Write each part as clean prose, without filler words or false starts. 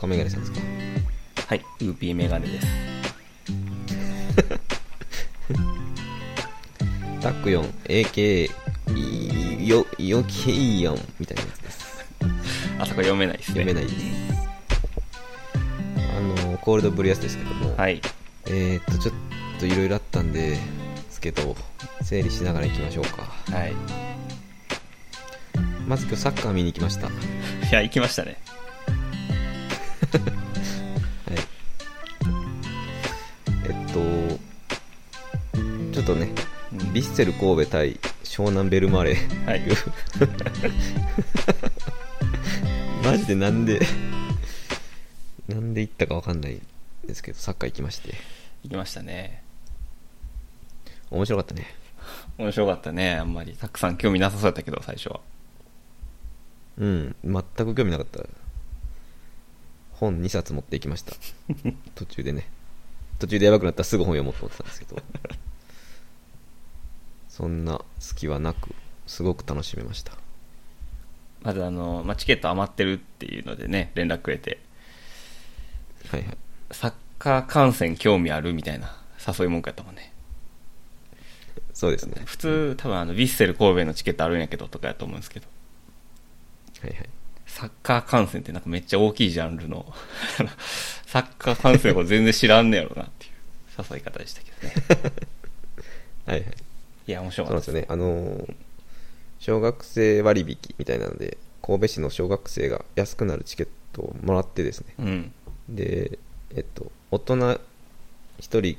赤メガネさんですか？ はい、ウーピーメガネです。 タック4 AKA よけいやんみたいなやつです。 あそこ読めないですね。 読めないです。コールドブリアスですけども、 はい。 ちょっといろいろあったんですけど、整理しながら行きましょうか。 はい。 まず今日サッカー見に行きました。 いや、行きましたね。 はい。ちょっとね、 うん、 ヴィッセル神戸対湘南ベルマーレ、 はい、 マジでなんで行ったか分かんないですけど、サッカー行きまして。 行きましたね。 面白かったね。 面白かったね。あんまりたくさん興味なさそうだったけど、最初は。 うん、全く興味なかった。本2冊持って行きました。途中でやばくなったらすぐ本読もうと思ってたんですけどそんな隙はなくすごく楽しめました。 まずチケット余ってるっていうのでね、連絡くれて、 はいはい。 サッカー観戦興味あるみたいな誘い文句やったもんね。 そうですね。 普通多分ヴィッセル神戸のチケットあるんやけどとかやと思うんですけど、 はいはい。 サッカー観戦ってなんかめっちゃ大きいジャンルのサッカー観戦のこと全然知らんねやろなっていう誘い方でしたけどね。 はいはい。 いや面白かったそうなんですよね。小学生割引みたいなので神戸市の小学生が安くなるチケットをもらってですね、 うん、 で大人1人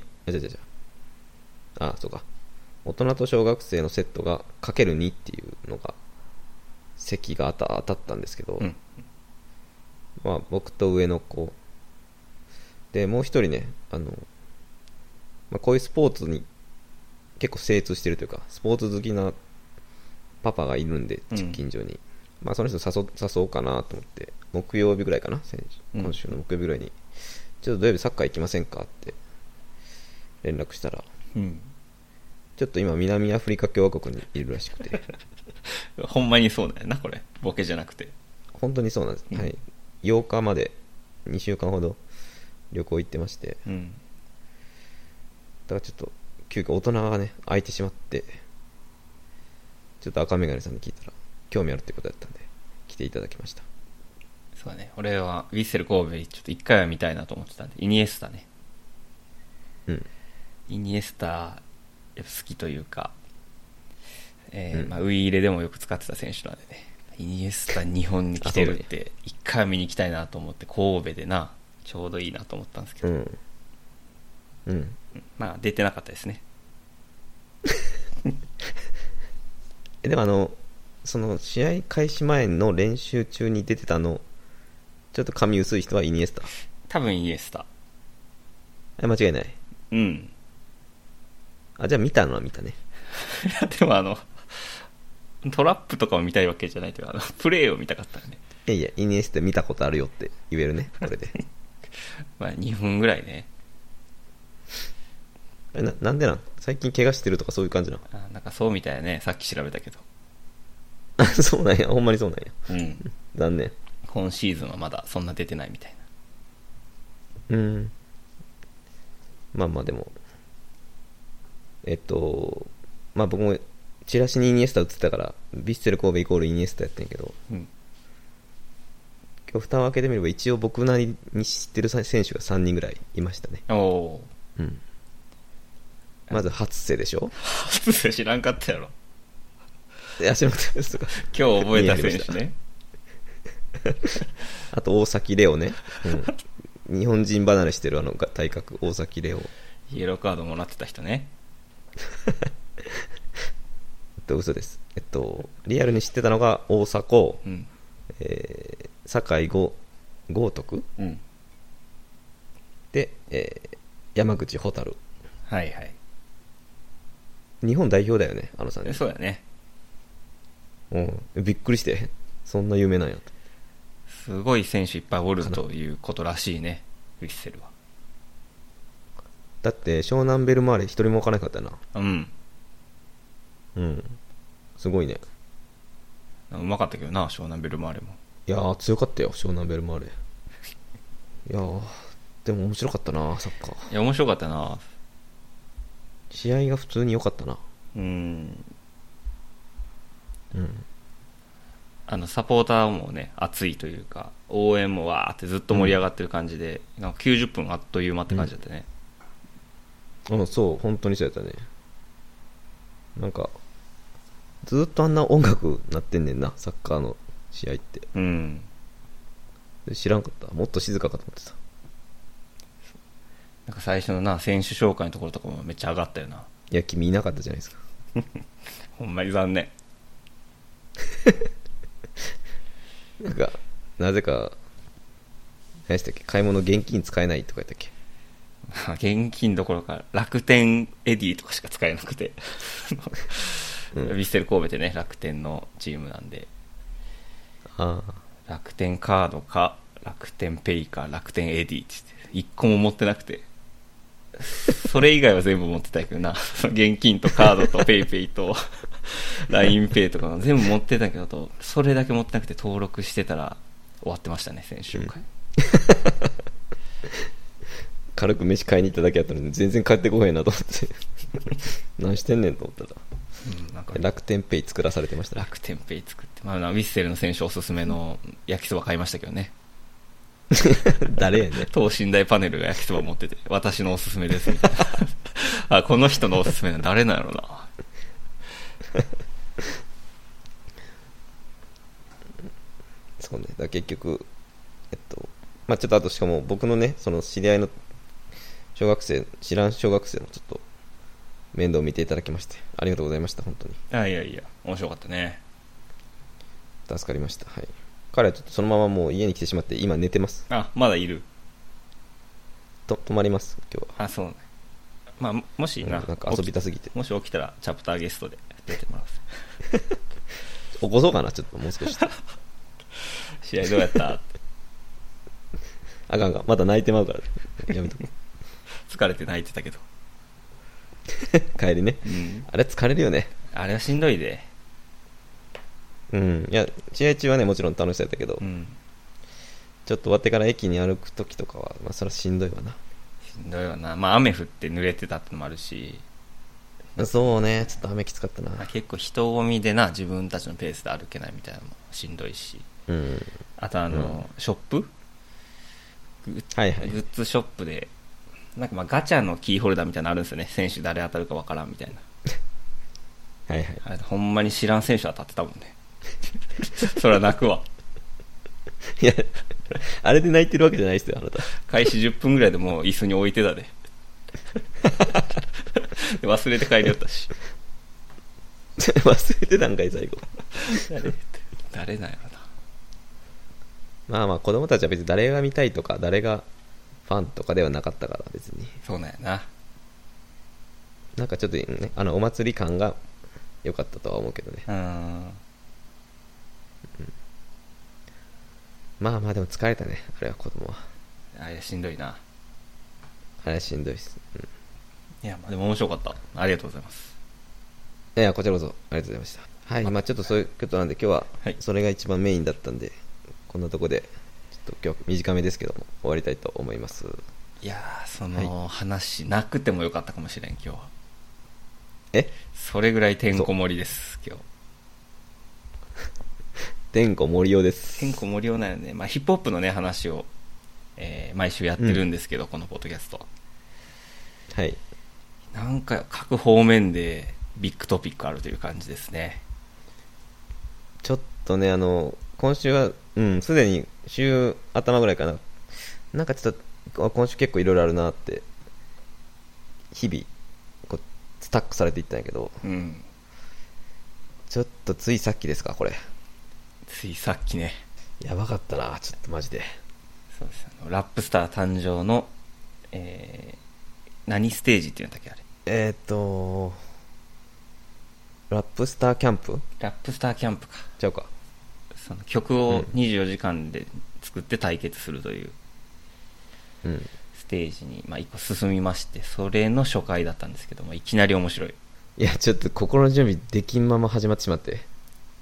そうか、大人と小学生のセットがかける2っていうのが席が当たったんですけど、 うん、 まあ僕と上の子でもう一人ね、こういうスポーツに結構精通してるというかスポーツ好きなパパがいるんで近所に、その人誘おうかなと思って木曜日ぐらいかな、今週の木曜日ぐらいに、ちょっと土曜日サッカー行きませんかって連絡したら、 うん、 ちょっと今南アフリカ共和国にいるらしくてほんまにそうだよな、これボケじゃなくて本当にそうなんです、はい、8日まで2週間ほど旅行行ってまして、 うん、 だからちょっと急遽大人がね空いてしまって、ちょっと赤メガネさんに聞いたら興味あるってことだったんで来ていただきました。 そうだね、俺はヴィッセル神戸ちょっと一回は見たいなと思ってたんで、イニエスタね、 うん、 イニエスタやっぱ好きというか、ウイ入れでもよく使ってた選手なんでね、イニエスタ日本に来てるって一回は見に行きたいなと思って、神戸でなちょうどいいなと思ったんですけど、 うんうん、 出てなかったですね。 でもその試合開始前の練習中に出てたちょっと髪薄い人はイニエスタ。 多分イニエスタ。 間違いない。 うん。 じゃあ見たのは見たね。 でもトラップとかを見たいわけじゃないというか、プレーを見たかったね。 いやイニエスタ見たことあるよって言えるね、これで。 2分ぐらいね。 なんで最近怪我してるとかそういう感じなの？ なんかそうみたいね、さっき調べたけど。 そうなんや、ほんまにそうなんや。 うん。 残念。 今シーズンはまだそんな出てないみたいな。でも僕もチラシにイニエスタ映ってたからヴィッセル神戸イコールイニエスタやってんけど、 うん、 今日蓋を開けてみれば一応僕なりに知ってる選手が3人ぐらいいましたね。 おー、 うん、まず初瀬でしょ。 初瀬知らんかったやろ。 いや知らなかったですとか今日覚えた選手ね。 あと大崎レオね、日本人離れしてる体格大崎レオ、 イエローカードもらってた人ね。 嘘です。リアルに知ってたのが大迫、 うん、 酒井豪徳、 うん、 で、山口蛍。 はいはい。 日本代表だよね、さん。 そうだね。 びっくりしてそんな有名なんやと。 すごい選手いっぱいおるということらしいね、ヴィッセルは。 だって湘南ベルマーレ一人も置かなかったな。すごいね。 うまかったけどな、湘南ベルマーレも。 いやー強かったよ湘南ベルマーレ。 いやーでも面白かったな、サッカー。 いや、面白かったな。 試合が普通に良かったな。 うん。 うん。 サポーターもね、熱いというか、応援もわーってずっと盛り上がってる感じで、なんか90分あっという間って感じだったね。 そう、本当にそうやったね。なんか、ずっとあんな音楽なってんねんな、サッカーの試合って。 うん。 知らんかった。もっと静かかと思ってた。 なんか最初のな、選手紹介のところとかもめっちゃ上がったよな。 いや、君いなかったじゃないですか。 ほんまに残念。 なんか、なぜか、何でしたっけ、買い物現金使えないとか言ったっけ。 現金どころか楽天エディとかしか使えなくて、 うん、 ヴィッセル神戸ってね、楽天のチームなんで、 ああ、 楽天カードか楽天ペイか楽天エディって言って1個も持ってなくて、それ以外は全部持ってたけどな。現金とカードとペイペイと LINEPay とか全部持ってたけど、それだけ持ってなくて登録してたら終わってましたね、先週回。 軽く飯買いに行っただけやったのに全然帰ってこへんなと思って何してんねんと思ったら、なんか楽天ペイ作らされてましたね。 楽天ペイ作って、まあ、ウィッセルの選手おすすめの焼きそば買いましたけどね。 誰やねん。 等身大パネルが焼きそば持ってて、私のおすすめですみたいな。あ、この人のおすすめなの誰なんやろな。 そうね。だから結局まあちょっとあとしかも僕のね、その知り合いの小学生、知らん小学生のちょっと面倒を見ていただきましてありがとうございました。本当に。 あ、いやいや、面白かったね。 助かりました。はい。彼はちょっとそのままもう家に来てしまって今寝てます。 あ、まだいる。 泊まります今日は。 あ、そうね。まあもしな、 なんか遊びたすぎて、 もし起きたらチャプターゲストで出てもらう。 起こそうかな、ちょっともう少し。 試合どうやったって。 あかんか、また泣いてまうからやめとこ疲れて泣いてたけど。 帰りね、 うん、 あれ疲れるよね。 あれはしんどいで。 うん。いや試合中はねもちろん楽しそうやったけど、 うん、 ちょっと終わってから駅に歩く時とかはまあそれはしんどいわな。 しんどいわな。まあ雨降って濡れてたってのもあるし。 そうね、ちょっと雨きつかったな。 結構人混みでな、自分たちのペースで歩けないみたいなのもしんどいし、 うん、 あとショップ、 はいはい、 グッズショップでなんかまあガチャのキーホルダーみたいなのあるんですよね。選手誰当たるかわからんみたいな。 はいはい。 あれほんまに知らん選手当たってたもんね。そりゃ泣くわ。 いやあれで泣いてるわけじゃないですよあなた。 開始10分ぐらいでもう椅子に置いてたで。忘れて帰りよったし。 忘れてたんかい最後。 誰なんやろな。 まあまあ子供たちは別に誰が見たいとか誰がファンとかではなかったから別に。 そうなんやな。 なんかちょっとね、お祭り感が良かったとは思うけどね。まあまあでも疲れたね、あれは子供は。 あれしんどいな。 あれはしんどいです。うん、 いや、まあでも面白かった。ありがとうございます。 いや、こちらこそありがとうございました。はい、まあちょっとそういうことなんで今日はそれが一番メインだったんで、こんなとこでちょっと今日短めですけども終わりたいと思います。 いやー、その話なくてもよかったかもしれん今日は。それぐらいてんこ盛りです今日。 てんこ盛りようです。 てんこ盛りようなよね。まあヒップホップのね話を、毎週やってるんですけど、このポッドキャスト。 はい。 なんか各方面でビッグトピックあるという感じですね。 ちょっとね、今週はすでに週頭ぐらいかな。なんかちょっと今週結構いろいろあるなって日々こうスタックされていったんやけど、 うん、 ちょっとついさっきですかこれ。 ついさっきね。 やばかったな、ちょっとマジで。 そうです。ラップスター誕生の、何ステージっていうんだっけあれ。 ラップスターキャンプ？ ラップスターキャンプか。 ちゃうか。 その曲を24時間で作って対決するというステージに、まあ、1個進みまして、それの初回だったんですけども、いきなり面白い。 いや、ちょっと心の準備できんまま始まってしまって、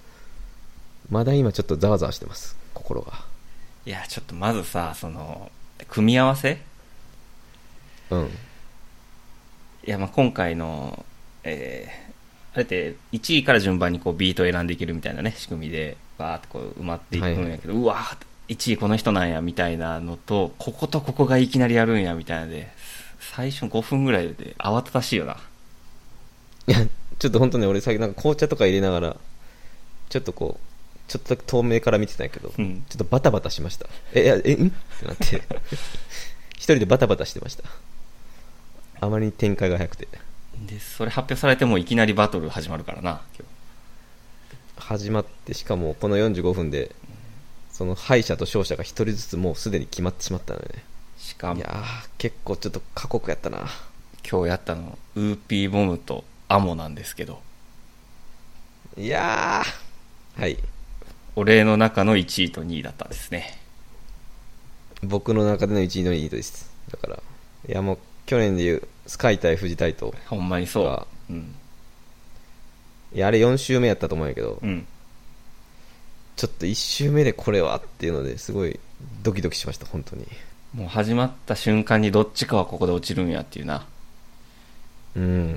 まだ今ちょっとざわざわしてます、心が。 いや、ちょっとまずさ、その組み合わせ、 うん。 いや、まあ今回の、あれって1位から順番にこうビートを選んでいけるみたいなね、仕組みで、バーってこう埋まっていくんやけど、うわー、1位この人なんやみたいなのと、こことここがいきなりやるんやみたいなので、最初5分ぐらいで慌ただしいよな。 いや、ちょっと本当ね、俺最近なんか紅茶とか入れながら、ちょっとこう、ちょっとだけ遠目から見てたんやけど、 うん。 ちょっとバタバタしました。んってなって、一人でバタバタしてました。あまりに展開が早くて。 で、それ発表されてもいきなりバトル始まるからな、今始まって、しかもこの45分で、その敗者と勝者が一人ずつもうすでに決まってしまったのよね。 日。しかも、 いやー、結構ちょっと過酷やったな。 今日やったの、ウーピーボムとアモなんですけど、 いやー、はい。 俺の中の1位と2位だったんですね。 僕の中での1位の2位です。だから、いやもう、去年でいうスカイ対富士対と、 ほんまにそう。うん。 いや、あれ4周目やったと思うんやけど、 うん。 ちょっと1周目でこれはっていうのですごいドキドキしました、本当に。 もう始まった瞬間にどっちかはここで落ちるんやっていうな。 うん。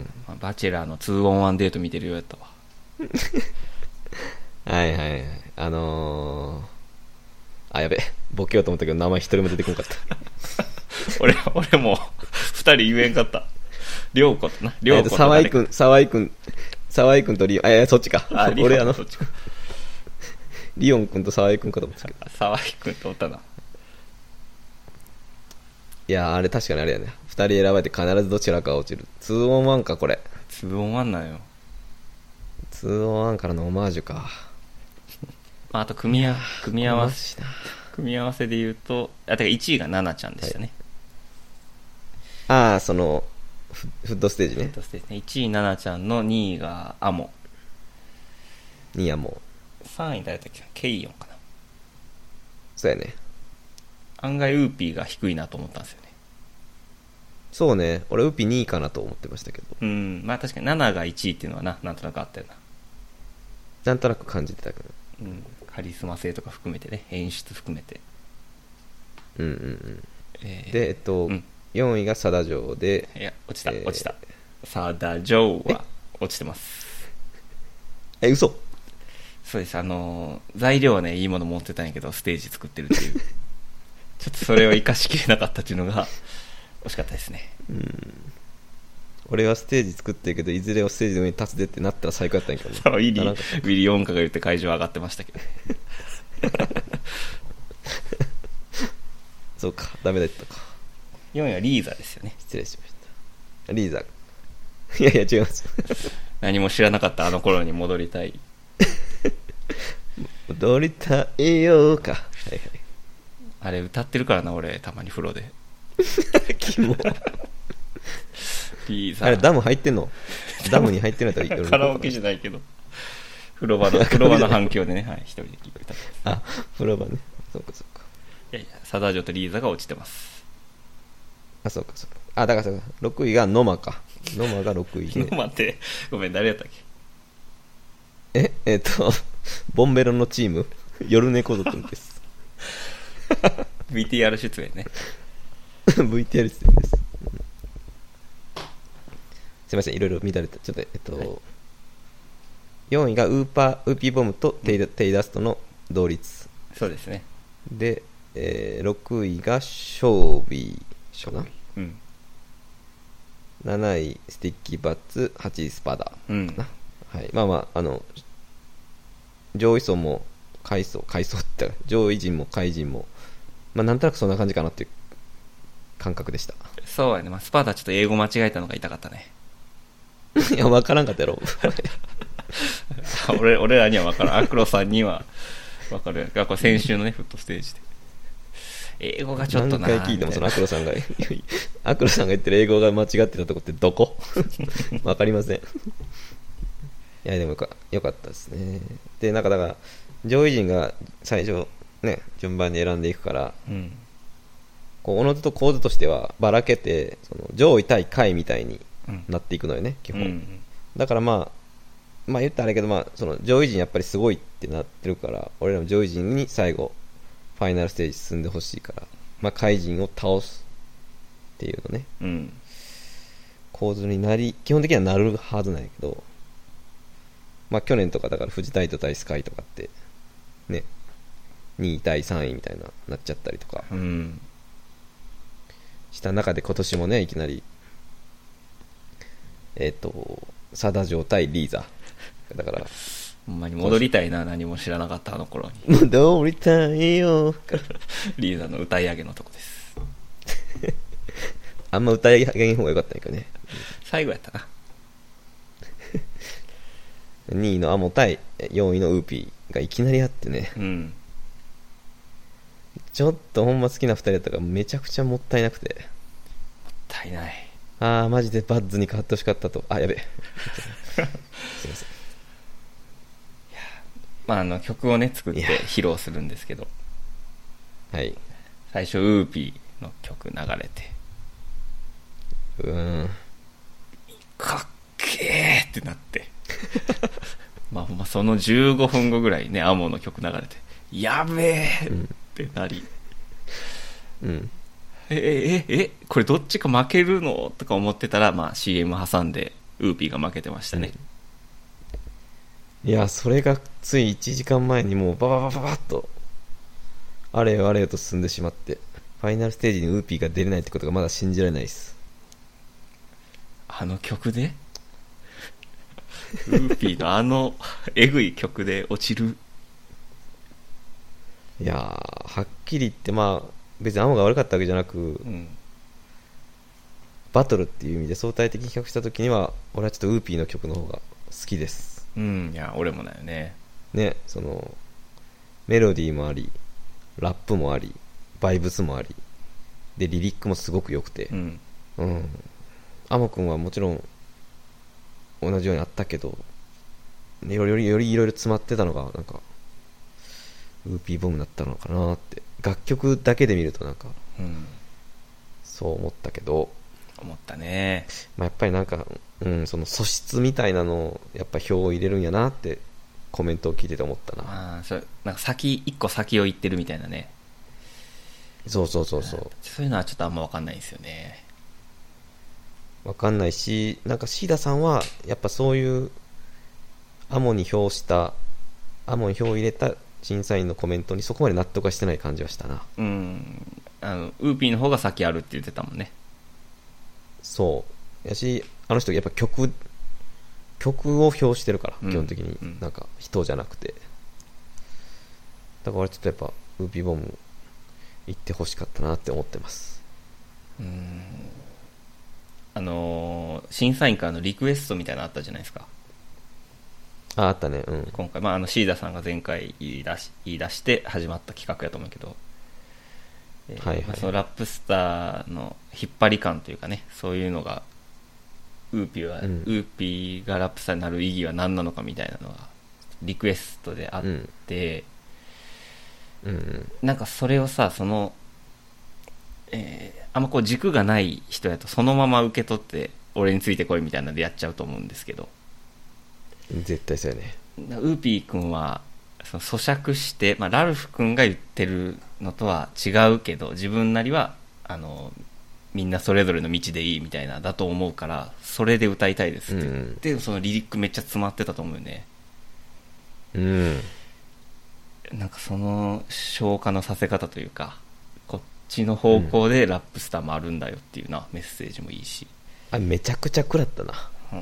まあバチェラーの 2on1 デート見てるようやったわ。 はいはいはい。やべえ。ボケようと思ったけど名前一人も出てこなかった。 俺も二人言えんかった。りょうことな。りょうこと沢井くんとリオン、そっちか。 あ、 俺そっちか。 リオンくんと沢井くんかと思ったけど。 沢井くんとおったな。 いや、あれ確かにあれやね。二人選ばれて必ずどちらかが落ちる。2on1 か、これ。 2on1 なんよ。 2on1 からのオマージュか。 まあ、あと組み合わせ。 せ。 組み合わせで言うと、てか1位がナナちゃんでしたね。 その、フッドステージね。 1位ナナちゃんの2位がアモ。 いや、も 3位誰だっけ、ケイヨンかな。 そうやね。 案外ウーピーが低いなと思ったんですよね。 そうね。俺、ウピ2位かなと思ってましたけど。 うん、まあ確かに7が1位っていうのはなんとなくあったよな。 なんとなく感じてたけど。 うん、カリスマ性とか含めてね、演出含めて。 うんうんうん。 で、 で、 うん、 4位がサダジョウで、 いや、落ちた。サダジョウは落ちてます。 嘘。 そうです、材料はね、いいもの持ってたんやけど、ステージ作ってるっていう。ちょっとそれを生かしきれなかったっていうのが、惜しかったですね。 俺はステージ作ってるけど、いずれをステージの上に立つでってなったら最高やったんやけどね。 そう、ウィリー・オンカが言って会場上がってましたけど。 そうか、ダメだったか。 4位はリーザですよね。 失礼しました。リーザ。いやいや、違います。 何も知らなかったあの頃に戻りたい。 踊りたいよか。はいはい。 あれ歌ってるからな、俺、たまに風呂で。 キモ。 リーザ。 あれ、ダム入ってんの？ダムに入ってんのやったらカラオケじゃないけど。風呂場の反響でね、はい、一人で聞いてた。 風呂場ね。そうかそうか。 いやいや、サダジョとリーザが落ちてます。 そうかそうか。だからそうか。6位がノマか。ノマが6位で。 ノマって、ごめん、誰やったっけ？ ボンベロのチーム、夜猫族です。 VTR 出演ね。 VTR 出演です。すいません、いろいろ乱れた。ちょっと、はい、4位がウーピーボムとテイダストの同率。 そうですね。 で、6位がショービーかな。 うん。 7位スティッキーバッツ、8位スパダかな。うん、はい。まあまあ、上位層も下位層って言ったら上位陣も下位陣も、まあなんとなくそんな感じかなっていう感覚でした。 そうやね。まあ、スパダちょっと英語間違えたのが痛かったね。 いや、わからんかったやろ。 俺らにはわからん。アクロさんにはわかる。これ先週のね、フットステージで。英語がちょっとな。 何回聞いてもそのアクロさんが言ってる英語が間違ってたとこってどこ？わかりません。いや、でもよかったですね。で、だから、上位陣が最初、ね、順番に選んでいくから、うん、こう、おのずと構図としてはばらけて、その上位対下位みたいになっていくのよね、基本。うん、だからまあ言ったらあれけど、その上位陣やっぱりすごいってなってるから、俺らも上位陣に最後、ファイナルステージ進んでほしいから、 まあ、怪人を倒すっていうのね、 うん。 構図に基本的にはなるはずなんやけど、まあ去年とかだから藤タイト対スカイとかってね、2位対3位みたいなっちゃったりとかうん。 した中で、今年もねいきなりサダジョー対リーザだから、 ほんまに戻りたいな、何も知らなかったあの頃に。 戻りたいよリーザの歌い上げのとこです。 あんま歌い上げん方がよかったんやけどね。 最後やったな。 2位のアモ対4位のウーピーがいきなりあってね、 うん。 ちょっとほんま好きな2人だったからめちゃくちゃもったいなくて、 足りない。 マジでバッズに変わってほしかったと。やべすいません。 まあ曲をね作って披露するんですけど、 はい。 最初ウーピーの曲流れて、かっけーってなってまあその15分後ぐらいね、アモの曲流れて、やべーってなり、 うん。 これどっちか負けるのとか思ってたら、まあ CM 挟んでウーピーが負けてましたね。 いや、それがつい1時間前にもうバババババッとあれよあれよと進んでしまって、ファイナルステージにウーピーが出れないってことがまだ信じられないです。 あの曲でウーピーのえぐい曲で落ちる。 いやー、はっきり言って、まあ別にアモが悪かったわけじゃなく、 うん、 バトルっていう意味で相対的に比較した時には俺はちょっとウーピーの曲の方が好きです。 うん、いや俺もだよね。 ね、そのメロディーもあり、ラップもあり、バイブスもありで、リリックもすごく良くて、 うんアモくんはもちろん同じようにあったけど、よりいろいろ詰まってたのがなんかウーピーボムだったのかなって、楽曲だけで見るとなんか、そう思ったけど、 思ったね。 まあ、やっぱりなんか、その素質みたいなのをやっぱ票を入れるんやなってコメントを聞いてて思ったな。 それなんか一個先を行ってるみたいなね。 そうそういうのはちょっとあんま分かんないんですよね。 わかんないし、なんかシーダさんはやっぱそういうアモに票を入れた審査員のコメントにそこまで納得はしてない感じはしたな。 ウーピーの方が先あるって言ってたもんね。 そうやし、あの人やっぱ曲を評してるから、基本的になんか人じゃなくて、だからちょっとやっぱウーピーボム行ってほしかったなって思ってます。 審査員からのリクエストみたいなのあったじゃないですか。 あったね。 今回、シーダさんが前回言い出して始まった企画やと思うけど、そのラップスターの引っ張り感というかね、そういうのがウーピーがラップスターになる意義は何なのかみたいなのがリクエストであって、なんかそれをさ、あんまこう軸がない人やとそのまま受け取って俺についてこいみたいなのでやっちゃうと思うんですけど、 絶対そうやね。 ウーピー君はその咀嚼して、ラルフ君が言ってるのとは違うけど、自分なりはみんなそれぞれの道でいいみたいなだと思うから、それで歌いたいですって言って、そのリリックめっちゃ詰まってたと思うよね。なんかその消化のさせ方というか、こっちの方向でラップスターもあるんだよっていうな、メッセージもいいし、 めちゃくちゃ食らったな。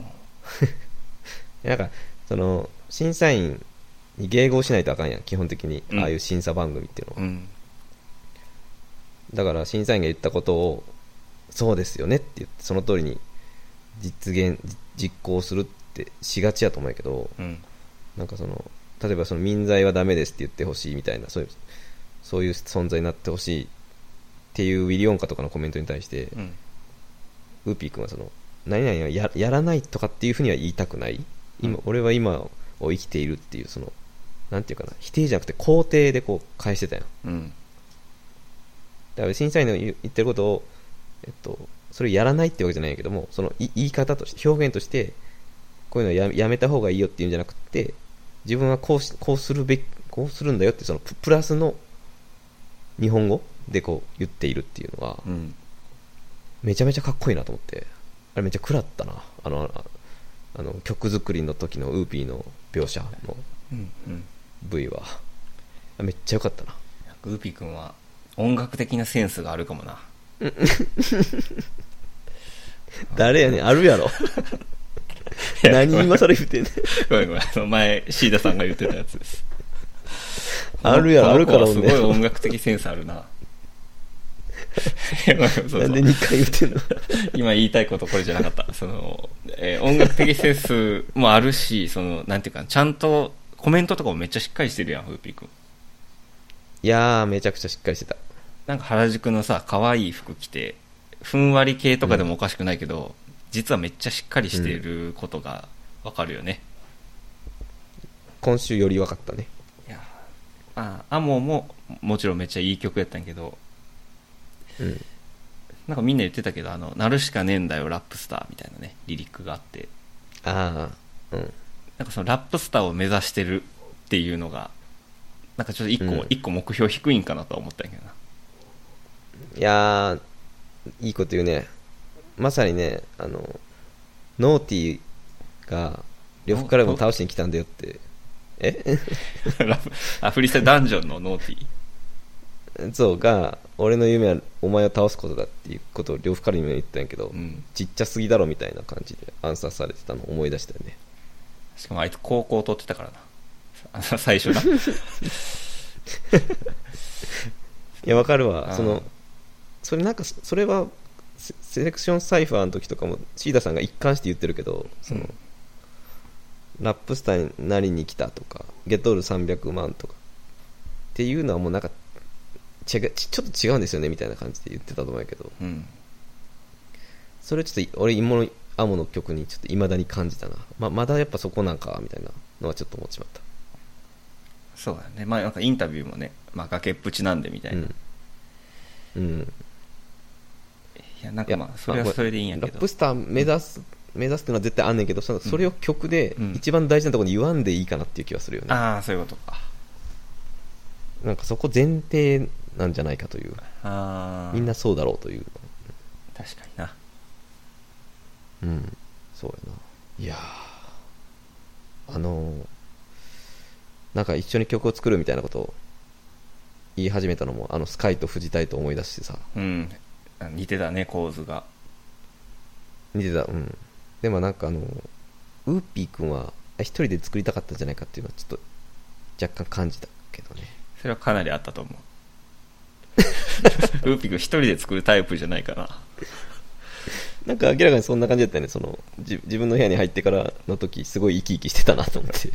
なんかその審査員に迎合しないとあかんやん、基本的に、ああいう審査番組っていうのは、だから審査員が言ったことをそうですよねって言ってその通りに実行するってしがちやと思うけど、なんか例えばその民罪はダメですって言ってほしいみたいな、そういう存在になってほしいっていうウィリオンカとかのコメントに対して、ウーピー君は何々は やらないとかっていうふうには言いたくない、俺は今を生きているっていう、なんていうかな、否定じゃなくて肯定でこう返してたやん、だから審査員の言ってることを、それをやらないってわけじゃないけども、その言い方として表現としてこういうのを やめた方がいいよっていうんじゃなくて、自分はこうするんだよって、プラスの日本語でこう言っているっていうのが、 うん、 めちゃめちゃかっこいいなと思って、あれめっちゃ食らったな、曲作りの時のウーピーの描写のうんうん、 V はめっちゃ良かったな。 ウーピーくんは音楽的なセンスがあるかもな。 誰やねん、あるやろ。何今更言ってんねん。 ごめんごめん、前シーダさんが言ってたやつです。 あるやろ、あるからすごい音楽的センスあるな。そうそう、 なんで2回言ってんの。 今言いたいことこれじゃなかった。その、音楽的センスもあるし、その、なんていうか、ちゃんとコメントとかもめっちゃしっかりしてるやん、ウーピーくん。 いやー、めちゃくちゃしっかりしてた。 なんか原宿のさ、可愛い服着て、ふんわり系とかでもおかしくないけど、実はめっちゃしっかりしてることがわかるよね。 今週より分かったね。 いやアモももちろんめっちゃいい曲やったんやけど、 うん。 なんかみんな言ってたけど、なるしかねえんだよラップスターみたいなね、リリックがあって、 ああ、うん。 なんかそのラップスターを目指してるっていうのが、なんかちょっと一個目標低いんかなとは思ったんやけどな。 いやー、いいこと言うね。まさにね、ノーティーが、呂布カルマを倒しに来たんだよって。 フリースタイルダンジョンのノーティー。 そうが、俺の夢はお前を倒すことだっていうことを呂布カルマに言ったんやけど、 うん、 ちっちゃすぎだろみたいな感じでアンサーされてたのを思い出したよね。 しかもあいつ高校取ってたからな。最初な。いや、わかるわ。それなんか、それは、セレクションサイファーの時とかも、シーダさんが一貫して言ってるけど、ラップスターになりに来たとか、ゲットオール300万とか、っていうのはもうなんか、ちょっと違うんですよね、みたいな感じで言ってたと思うけど、 うん、 それちょっと、俺、アモの曲にちょっと未だに感じたな。まだやっぱそこなんか、みたいなのはちょっと思っちまった。 そうだね。まあなんかインタビューもね、まあ崖っぷちなんでみたいな。 うん。 いや、なんかまあ、それはそれでいいんやけど。 ラップスター目指すっていうのは絶対あんねんけど、それを曲で一番大事なところに言わんでいいかなっていう気はするよね。 ああ、そういうことか。 なんかそこ前提なんじゃないかという。みんなそうだろうという。 確かにな。 うん。そうやな。いやー。なんか一緒に曲を作るみたいなことを言い始めたのも、スカイと藤隊と思い出してさ。 うん。似てたね、構図が。 似てた。うん。でもなんかウーピーくんは一人で作りたかったんじゃないかっていうのはちょっと若干感じたけどね。 それはかなりあったと思う。ウーピーくん一人で作るタイプじゃないかな。 なんか明らかにそんな感じだったよね。自分の部屋に入ってからの時すごい生き生きしてたなと思って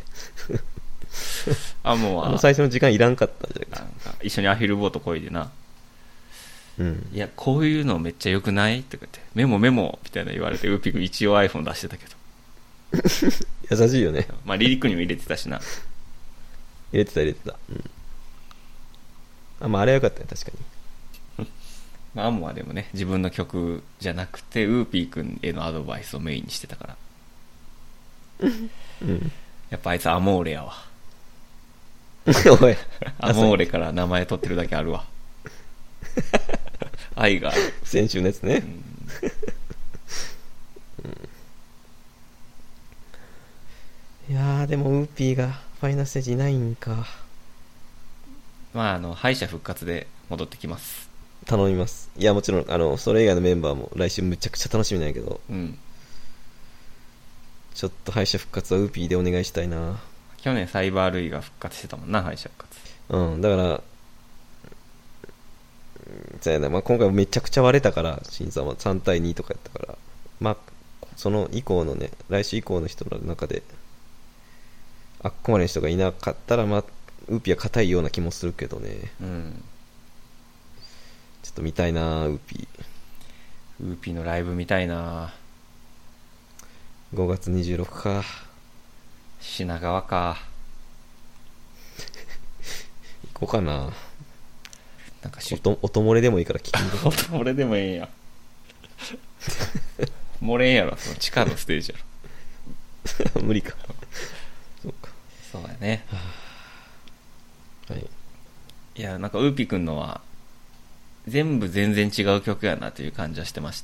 もう最初の時間いらんかったんじゃないか。 なんか一緒にアヒルボートこいでな、 うん、 いやこういうのめっちゃ良くないって言ってメモみたいな言われて、ウーピーくん一応 iPhone 出してたけど優しいよね。 まあリリックにも入れてたしな。 入れてた、うん。あれはよかったね、確かに。 まあ、アモはでもね、自分の曲じゃなくてウーピーくんへのアドバイスをメインにしてたから、 うん、 やっぱあいつアモーレやわ。 おいアモーレから名前取ってるだけあるわ。愛がある。 先週のやつね、いやーでもウーピーがファイナルステージいないんか。 まあ敗者復活で戻ってきます。 頼みます。いやもちろんそれ以外のメンバーも来週むちゃくちゃ楽しみなんやけど、 うん、 ちょっと敗者復活はウーピーでお願いしたいな。 去年サイバールイが復活してたもんな、敗者復活。 うんだからそうやな、まあ、今回めちゃくちゃ割れたから審査は3対2とかやったから、まあその以降のね、来週以降の人の中であっこまでの人がいなかったら、まあウーピーは硬いような気もするけどね。 うん、 ちょっと見たいなウーピーのライブ見たいな。 5月26か。 品川か。 行こうかな。 なんか音漏れでもいいから聞きに行こう。 音漏れでもええんや。漏れんやろ、その地下のステージやろ。 無理か。そうか。 そうやね。 はい。 いや、なんかウーピーくんのは全部全然違う曲やなという感じはしてまして。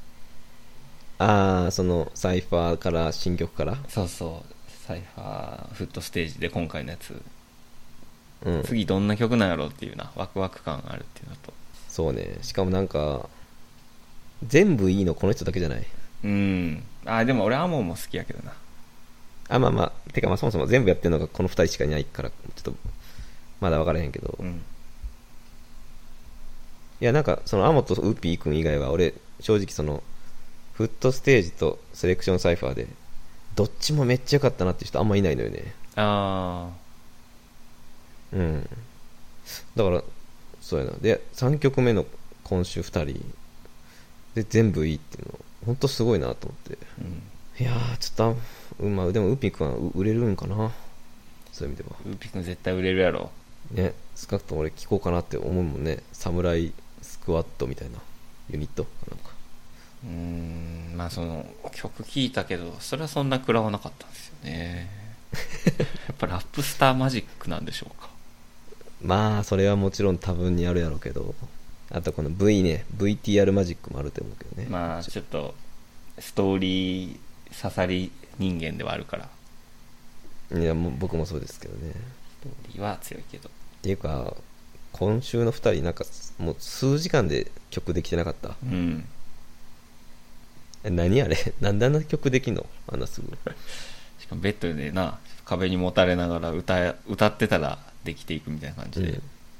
ああ、そのサイファーから新曲から。 そうそう。サイファーフットステージで今回のやつ、 うん。 次どんな曲なんやろうっていうな、ワクワク感あるっていうのと。 そうね。しかもなんか、全部いいのこの人だけじゃない。 うん。あ、でも俺アモンも好きやけどな。 あ、まあまあ、てかまあそもそも全部やってるのがこの二人しかいないから、ちょっと、まだ分からへんけど。 うん。 いや、なんか、そのアモとウッピー君以外は、俺、正直その、フットステージとセレクションサイファーで、どっちもめっちゃ良かったなって人あんまいないのよね。 あうん。だから、そうやな。で、3曲目の今週2人で全部いいっていうの、ほんとすごいなと思って。 ー、うん。 いやー、ちょっと、まあ、でもウッピー君は売れるんかな。そういう意味では。 ウーピー君絶対売れるやろ。 ね、少なくとも俺聞こうかなって思うもんね。サムライスクワットみたいなユニットかなんか。 まあその曲聴いたけど、それはそんな食らわなかったんですよね。やっぱラップスターマジックなんでしょうか。 まあ、それはもちろん多分にあるやろうけど、あとこの V ね、VTR マジックもあると思うけどね。 まあちょっとストーリー刺さり人間ではあるから、 いや、もう僕もそうですけどね。 ストーリーは強いけど。 っていうか、今週の2人なんかもう数時間で曲できてなかった。 うん。 何あれなんであんな曲できんのあんなすぐ。 しかもベッドでな、壁にもたれながら歌ってたらできていくみたいな感じで、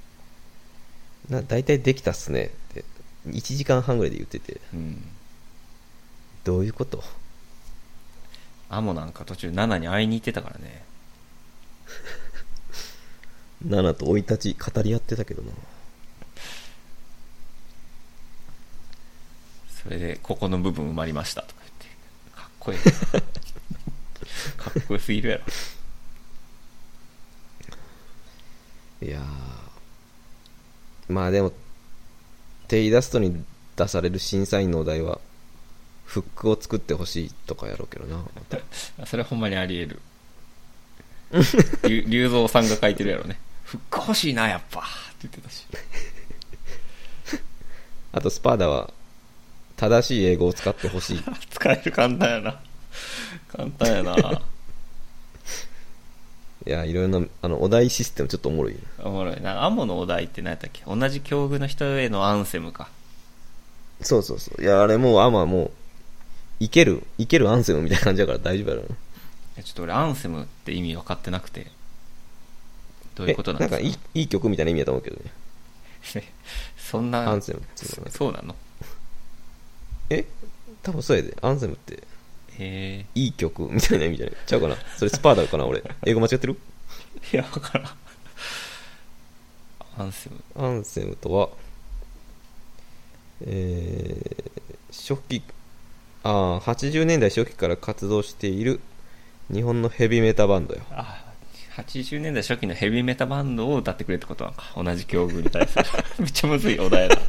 大体できたっすねって1時間半ぐらいで言ってて、 うん。 どういうこと。 アモなんか途中ナナに会いに行ってたからね。 ナナと生い立ち語り合ってたけどな。 それでここの部分埋まりましたとか言って、かっこいい。かっこよすぎるやろ。 いやー、まあでもテイダストに出される審査員のお題はフックを作ってほしいとかやろうけどな。 それはほんまにあり得る。龍造さんが書いてるやろね。フック欲しいなやっぱって言ってたし。 あとスパーダは正しい英語を使ってほしい。 使える。簡単やな。簡単やな。 いや、いろいろなお題システムちょっとおもろい。 おもろいな。アモのお題って何やったっけ。同じ境遇の人へのアンセムか。 そうそうそう。いや、あれもうアマもういけるアンセムみたいな感じだから大丈夫やろ。 ちょっと俺アンセムって意味分かってなくて、どういうことなんですか。 なんかいい曲みたいな意味だと思うけどね。 そんなアンセムっていうのは。 そうなの。 多分そうやで。アンセムってへいい曲みたいな意味じゃないちゃうかな。それスパーダかな俺。英語間違ってる。 え。いや分からん。アンセム。 アンセムとは、初期、80年代初期から活動している日本のヘビメタバンドよ。 あ、80年代初期のヘビーメタバンドを歌ってくれってことなのか。同じ境遇に対する。めっちゃむずいお題だ。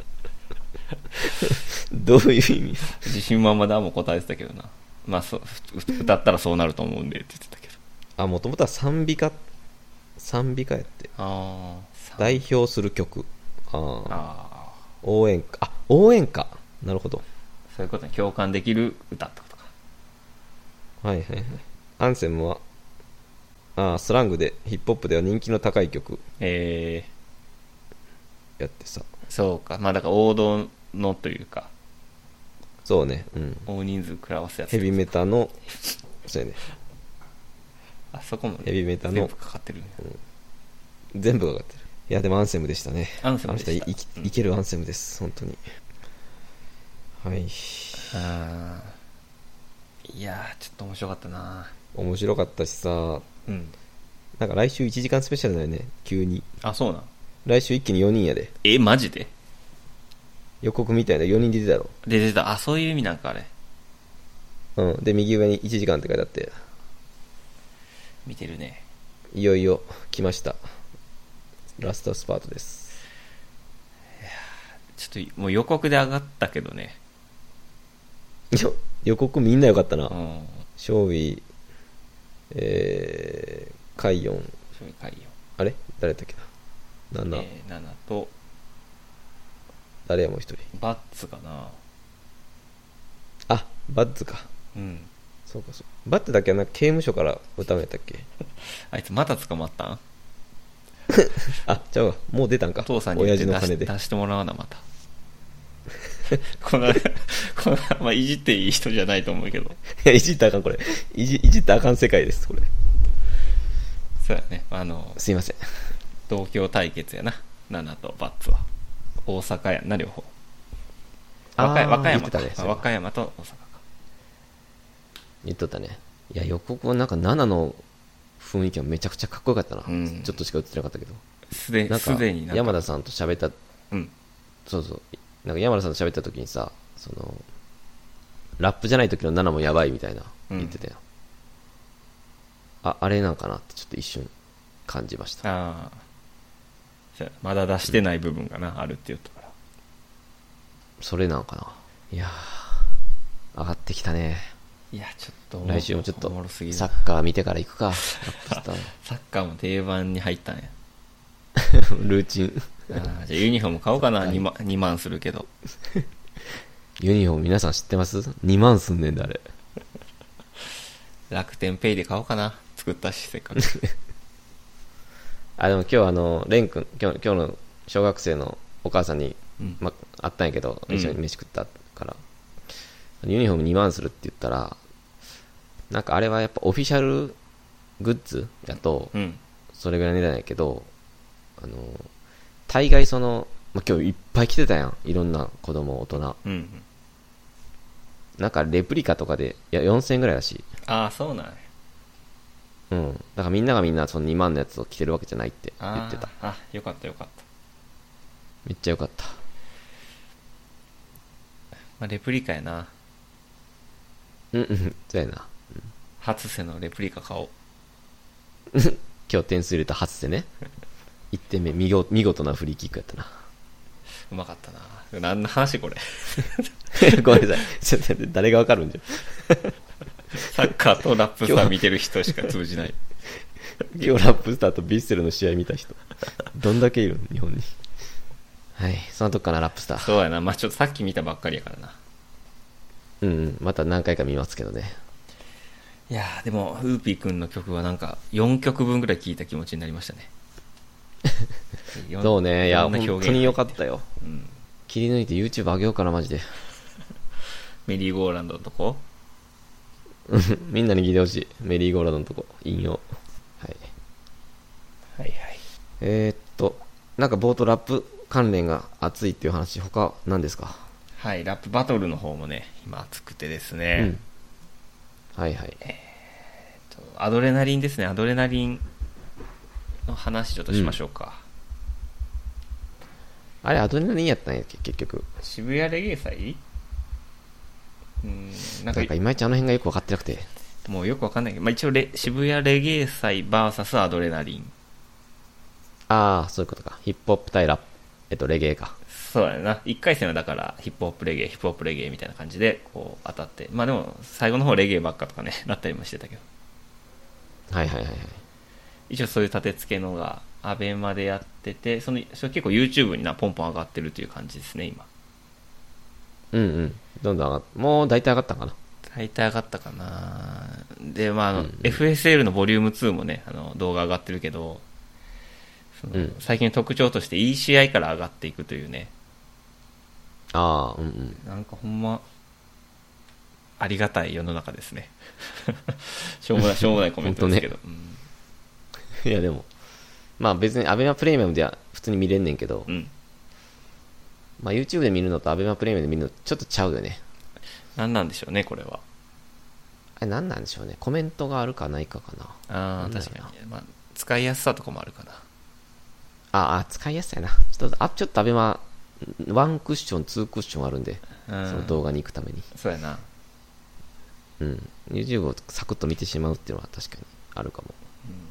どういう意味。 自信満々でも答えてたけどな。まあ歌ったらそうなると思うんでって言ってたけど。 もともとは賛美歌やって。 ああ。 代表する曲。 あ応援歌。応援歌。なるほど。 そういうことに共感できる歌ってことか。 はいはいはい。アンセムは、スラングでヒップホップでは人気の高い曲やってさ。 そうか。まあだから王道のというか、 そうね。うん。 大人数食らわすやつ。 ヘビメタの、そうやね。 あそこも、ね、 ヘビメタの全部かかってる、ね、 全部かかってる。いやでもアンセムでしたね。 アンセムでした。 あの人いけるアンセムです。本当に。はい。 いやー、ちょっと面白かったな。 面白かったしさ、 うん。 なんか来週1時間スペシャルだよね。急に。 あ、そうなん。 来週一気に4人やで。 マジで予告みたいな4人出てたろ。 出てた。あ、そういう意味なんかあれ。 うん。で、右上に1時間って書いてあって、 見てるね。 いよいよ来ました。ラストスパートです。 ちょっともう予告で上がったけどね。 予告みんなよかったな。 うん。 ショーウィカイヨン。 そういう回よ。 あれ誰だったっけな。ナナ。 ナナと、 誰やもう一人。 バッツかな。 あ、バッズか。 うん。 そうかそう。バッズだけはなんか刑務所から歌うんやったっけ？ あいつまた捕まったん？ あ、ちゃうわ。もう出たんか。 お父さんに言って親父の金で。 出してもらわな、また。この、まあ、いじっていい人じゃないと思うけど。 いや、いじったらあかん、これ。いじったらあかん世界です、これ。 そうやね。 すいません。 同郷対決やな。ナナとバッツは。大阪やんな、両方。和歌山か、 言ってたね。 和歌山と大阪か。 言っとったね。いや、予告はなんか7の雰囲気はめちゃくちゃかっこよかったな。 うん、 ちょっとしか映ってなかったけど。 すでになんか山田さんと喋った、 うん。 そうそう。なんか山田さんと喋った時にさ、ラップじゃない時の7もやばいみたいな言ってたよ。あれなんかなってちょっと一瞬感じました。 ああ。まだ出してない部分がな、あるって言ったから。 それなんかな。いやー、上がってきたね。 いや、ちょっと来週もちょっとおもろすぎるサッカー見てから行くか。ラップスターサッカーも定番に入ったんや。 ルーチン。 じゃあユニフォーム買おうかな。2万するけど。 ユニフォーム皆さん知ってます？ 2 万すんねんだ、あれ。 楽天ペイで買おうかな。作ったし、せっかく。 でも今日レン君、今日の小学生のお母さんに、会ったんやけど、一緒に飯食ったから、ユニフォーム2万するって言ったら、なんかあれはやっぱオフィシャルグッズやと、それぐらいの値段やけど、大概今日いっぱい来てたやん。いろんな子供、大人。なんかレプリカとかで、いや、4000円ぐらいだし。 ああ、そうなんや。 うん。だからみんながみんなその2万のやつを着てるわけじゃないって言ってた。 あ、よかったよかった。 めっちゃよかった。 まあ、レプリカやな。 そうやな。 初瀬のレプリカ買おう。 今日点数入れた初瀬ね。1点目見事なフリーキックやったな。 うまかったな。何の話これ。 ごめんなさい。ちょっと待って、誰がわかるんじゃ。 サッカーとラップスター見てる人しか通じない。 今日ラップスターとビッセルの試合見た人。どんだけいるの日本に。はい。そのとこかな、ラップスター。 そうやな。まあ、ちょっとさっき見たばっかりやからな。 また何回か見ますけどね。 いやー、でも、ウーピーくんの曲はなんか、4曲分ぐらい聴いた気持ちになりましたね。 そうね。いや、本当に良かったよ。切り抜いて YouTube 上げようかな、マジで。 メリーゴーランドのとこみんなに聞いてほしい。メリーゴーランドのとこ。引用。はい。 はいはい。 なんか冒頭ラップ関連が熱いっていう話、他何ですか？ はい、ラップバトルの方もね、今熱くてですね。 はいはい。 アドレナリンですね。アドレナリンの話ちょっとしましょうか。 あれ、アドレナリンやったんやっけ、結局。 渋谷レゲエ祭？ なんかいまいちあの辺がよく分かってなくて。 もうよく分かんないけど、まあ、一応渋谷レゲエ祭 VS アドレナリン。 ああ、そういうことか。ヒップホップ対レゲエか。 そうやな。1回戦はだからヒップホップレゲエみたいな感じでこう当たって。まあでも最後の方レゲエばっかとかね、なったりもしてたけど。 はいはいはいはい。 一応そういう立て付けのがアベマでやってて、それ結構 YouTube にポンポン上がってるという感じですね、今。 どんどん上がって、もう大体上がったかな。 大体上がったかな。で、まあFSL のボリューム2もね、動画上がってるけど、最近の特徴としていい試合から上がっていくというね。なんかほんま、ありがたい世の中ですね。しょうもないコメントですけど。ね、 いやでも、まあ別にアベマプレミアムでは普通に見れんねんけど、まあ YouTube で見るのとアベマプレミアムで見るのちょっとちゃうよね。 何なんでしょうね、これは。 あれ何なんでしょうね。コメントがあるかないかかな。 確かに。まあ、使いやすさとかもあるかな。 使いやすさやな。ちょっとアベマ、1クッション、2クッションあるんで、その動画に行くために。 そうやな。 YouTube をサクッと見てしまうっていうのは確かにあるかも。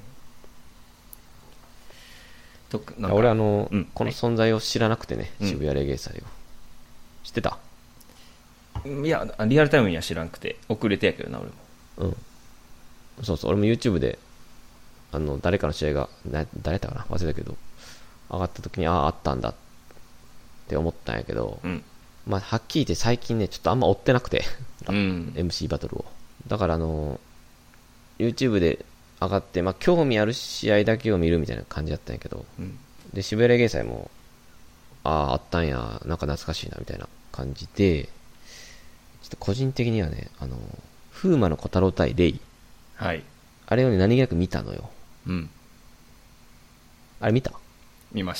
俺この存在を知らなくてね、渋谷レゲエ祭を。知ってた？ いや、リアルタイムには知らんくて、遅れてやけどな、俺も。 そうそう、俺も YouTube で、誰かの試合が、誰だかな忘れたけど、上がった時に、あったんだっって思ったんやけど、 うん。 まあ、はっきり言って最近ね、ちょっとあんま追ってなくて、 うん。 MC バトルを。だからYouTube で上がって、まあ、興味ある試合だけを見るみたいな感じだったんやけど、 うん。 で、渋谷レゲエ祭も、あったんや、なんか懐かしいな、みたいな感じで、ちょっと個人的にはね、風磨の小太郎対レイ、 はい。 あれをね、何気なく見たのよ。 うん。 あれ見た？ 見ました。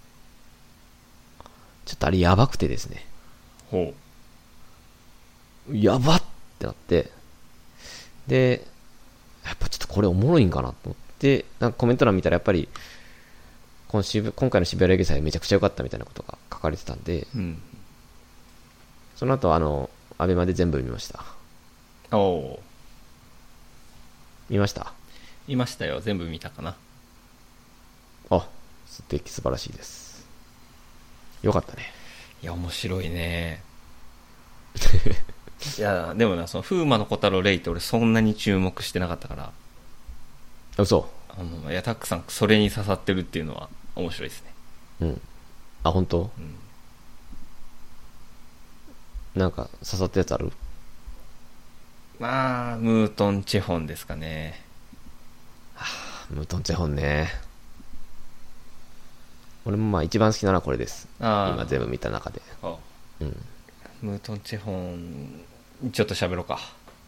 ちょっとあれやばくてですね。 ほやばってなって、で、やっぱちょっとこれおもろいんかなと思って、なんかコメント欄見たらやっぱり、今回の渋谷レゲエ祭めちゃくちゃ良かったみたいなことが書かれてたんで、 う。うん。 その後アベマで全部見ました。 おお。 見ました？ 見ましたよ。全部見たかな。 あ、素晴らしいです。よかったね。 いや、面白いね。いや、でもな、その、風魔の小太郎レイって俺そんなに注目してなかったから、 嘘。 いや、たくさんそれに刺さってるっていうのは面白いですね。 うん。あ、本当？ うん。 なんか刺さったやつある？ まあ、ムートン・チェホンですかね。 ムートンチェホンね。俺もまあ一番好きなのはこれです。 ああ。 今全部見た中で。 あうん。 ムートン・チェホン、ちょっと喋ろうか。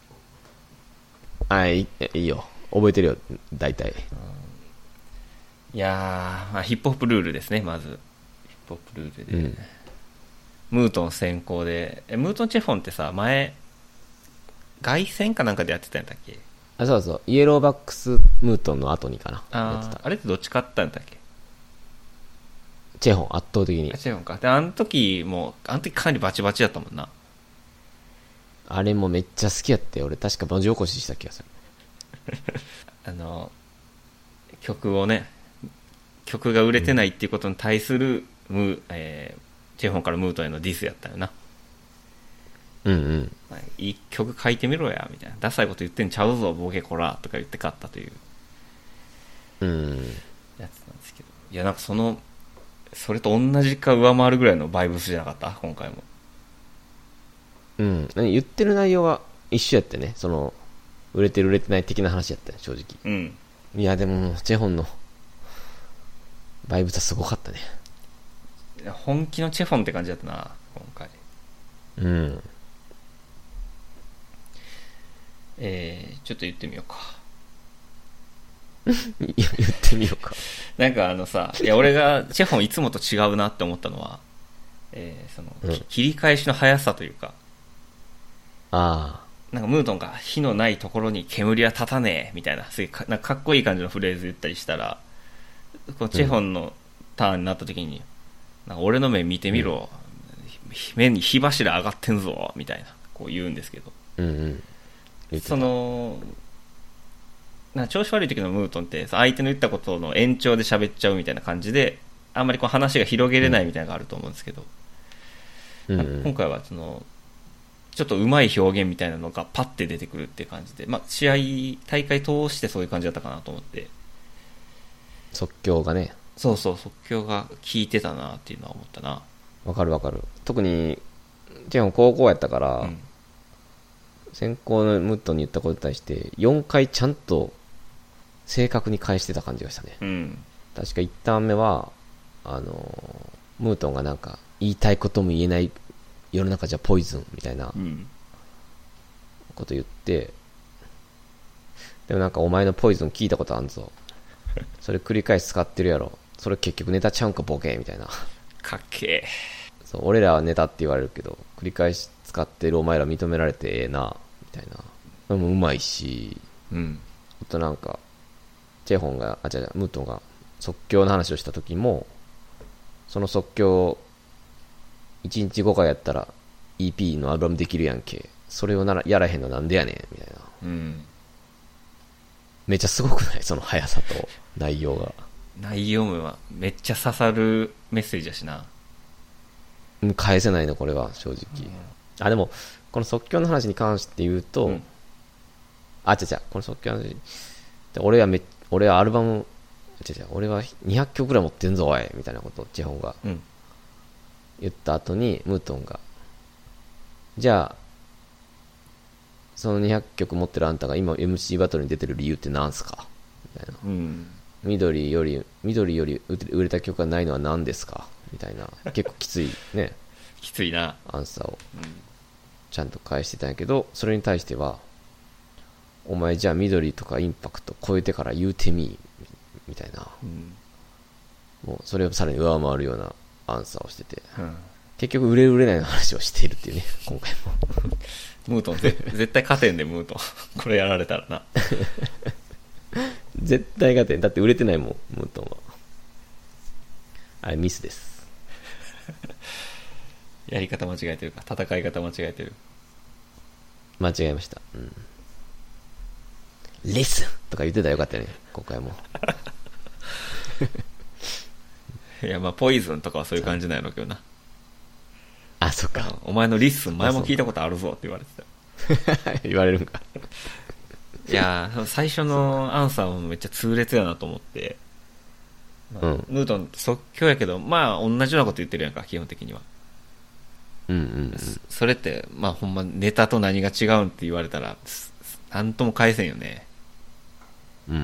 いいよ。覚えてるよ、大体。 いやー、まあ、ヒップホップルールですね、まず。ヒップホップルールで。 うん。 ムートン先行で、ムートン・チェホンってさ、前、凱旋かなんかでやってたんだっけ？ あ、そうそう。イエローバックスムートンの後にかな。やってた。 あれってどっち勝ったんだっけ？ チェホン、圧倒的にあ、。チェホンか。で、あの時かなりバチバチだったもんな。 あれもめっちゃ好きやって。俺確か文字起こしした気がする。 曲が売れてないっていうことに対する、チェホンからムートンへのディスやったよな。 うんうん。 まあいい曲書いてみろや、みたいな。ダサいこと言ってんちゃうぞ、ボケこら、とか言って勝ったといううん。 やつなんですけど。いや、なんかそれと同じか上回るぐらいのバイブスじゃなかった、今回も。 うん。言ってる内容は一緒やってね。売れてる売れてない的な話やったよ、正直。 うん。 いや、でも、チェホンの、バイブスはすごかったね。 本気のチェフォンって感じだったな、今回。 うん。 ちょっと言ってみようか。 いや、言ってみようか。 なんかいや、俺がチェフォンいつもと違うなって思ったのは、切り返しの速さというか、 あなんかムートンが火のないところに煙は立たねえみたいな、すげえなんかかっこいい感じのフレーズ言ったりしたら、こうチェフォンのターンになった時に、なんか俺の目見てみろ、目に火柱上がってんぞみたいな、こう言うんですけど、 うんうん。 なんか調子悪い時のムートンって相手の言ったことの延長で喋っちゃうみたいな感じで、あんまりこう話が広げれないみたいなのがあると思うんですけど、 うんうん、 今回はちょっと上手い表現みたいなのがパッて出てくるっていう感じで、まあ、大会通してそういう感じだったかなと思って。 即興がね。 そうそう、即興が効いてたなっていうのは思ったな。 わかるわかる。特に、チェホン高校やったから、 うん、 先行のムットンに言ったことに対して、4回ちゃんと正確に返してた感じがしたね。 うん、 確か1ターン目は、ムートンがなんか、言いたいことも言えない世の中じゃポイズンみたいなこと言って、でもなんかお前のポイズン聞いたことあんぞ。それ繰り返し使ってるやろ。それ結局ネタちゃうんかボケみたいな。 かっけそう、俺らはネタって言われるけど、繰り返し使ってるお前ら認められてええな、みたいな。でもうまいし、 え。うん。 あとなんか、チェホンが、ムートンが即興の話をした時も、その即興、1日5回やったら EP のアルバムできるやんけ。それをやらへんのなんでやねん、みたいな。 うん。 めっちゃすごくないその速さと内容が。 内容もはめっちゃ刺さるメッセージだしな。 返せないの、これは、正直。あ、でも、この即興の話に関して言うと、この即興の話、俺はアルバム、俺は200曲ぐらい持ってんぞ、おい、みたいなことをチェホンが言った後にムートンが、じゃあその200曲持ってるあんたが今 MC バトルに出てる理由ってなんすかみたいな。 うん。 緑より売れた曲がないのは何ですかみたいな、結構きついねきついな。 アンサーをうん。 ちゃんと返してたんやけど、それに対しては、お前じゃあ緑とかインパクト超えてから言うてみみたいな、 うん。 もうそれをさらに上回るようなアンサーをしてて、 うん。 結局売れる売れないの話をしているっていうね、今回も。 ムートン絶対勝てんで、ムートン。これやられたらな。 絶対勝てん。だって売れてないもん、ムートンは。あれミスです。 やり方間違えてるか、戦い方間違えてる。 間違えました。うん。レッスンとか言ってたらよかったね、今回も。 いや、まあ、ポイズンとかはそういう感じなんやろうけどな。 あ、そっか。 お前のリッスン前も聞いたことあるぞって言われてたよ。 言われるんか。 いやー、最初のアンサーもめっちゃ痛烈やなと思って、まあうんムートン即興やけど、まあ同じようなこと言ってるやんか、基本的には。 うんうんうん。 それって、まあほんまネタと何が違うんって言われたら、なんとも返せんよね。 うんうん。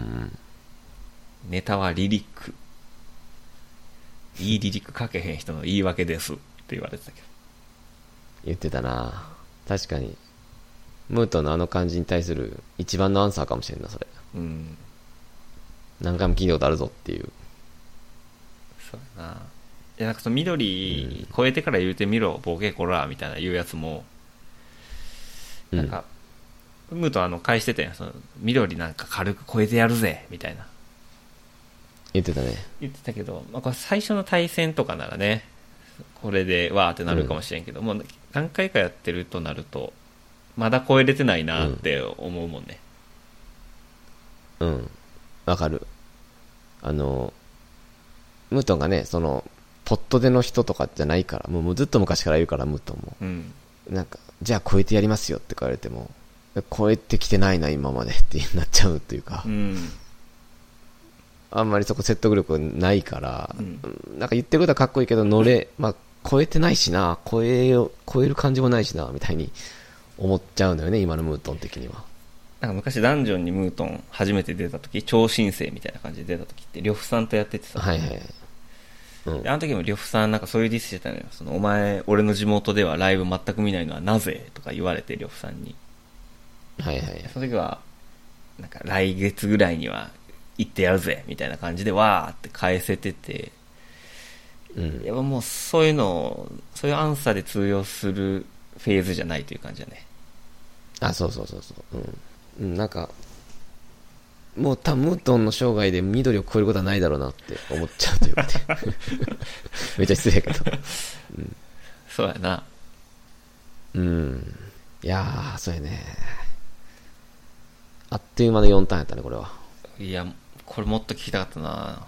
ネタはリリック。いいリリック書けへん人の言い訳ですって言われてたけど。 言ってたな。確かに。ムートンのあの感じに対する一番のアンサーかもしれんな、それ。 うん。 何回も聞いたことあるぞっていう。 そうやな。いや、なんかその緑超えてから言うてみろ、ボケこら、みたいな言うやつも、 うんなんか、ムートン返してたやん。その緑なんか軽く超えてやるぜ、みたいな。 言ってたね。 言ってたけど、まあ、これ最初の対戦とかならね、これでわーってなるかもしれんけど、もう何回かやってるとなると、まだ超えれてないなって思うもんね。 うん。わかる。ムートンがね、その、ポットでの人とかじゃないから、もうずっと昔からいるから、ムートンも。 うん。 なんか、じゃあ超えてやりますよって言われても、超えてきてないな、今までってなっちゃうというか、 うん。 あんまりそこ説得力ないから、 うん、 なんか言ってることはかっこいいけど、まあ、超えてないしな、超える感じもないしな、みたいに思っちゃうんだよね、今のムートン的には。 なんか昔ダンジョンにムートン初めて出た時、超新星みたいな感じで出た時って、呂布さんとやっててさ。 はいはい。うん。 であの時も呂布さんなんかそういうディスしてたのよ。そのお前、俺の地元ではライブ全く見ないのはなぜとか言われて、呂布さんに。 はいはい。 その時は、なんか来月ぐらいには行ってやるぜみたいな感じでわーって返せてて、 うん。 やっぱもうそういうの、そういうアンサーで通用するフェーズじゃないという感じだね。 あ、そうそうそうそう。うん。なんか、もう多分ムートンの生涯で緑を超えることはないだろうなって思っちゃうというかね。めっちゃ失礼やけど。うん。 そうやな。 うん。いやー、そうやね。あっという間の4ターンやったね、これは。 いや、これもっと聞きたかったな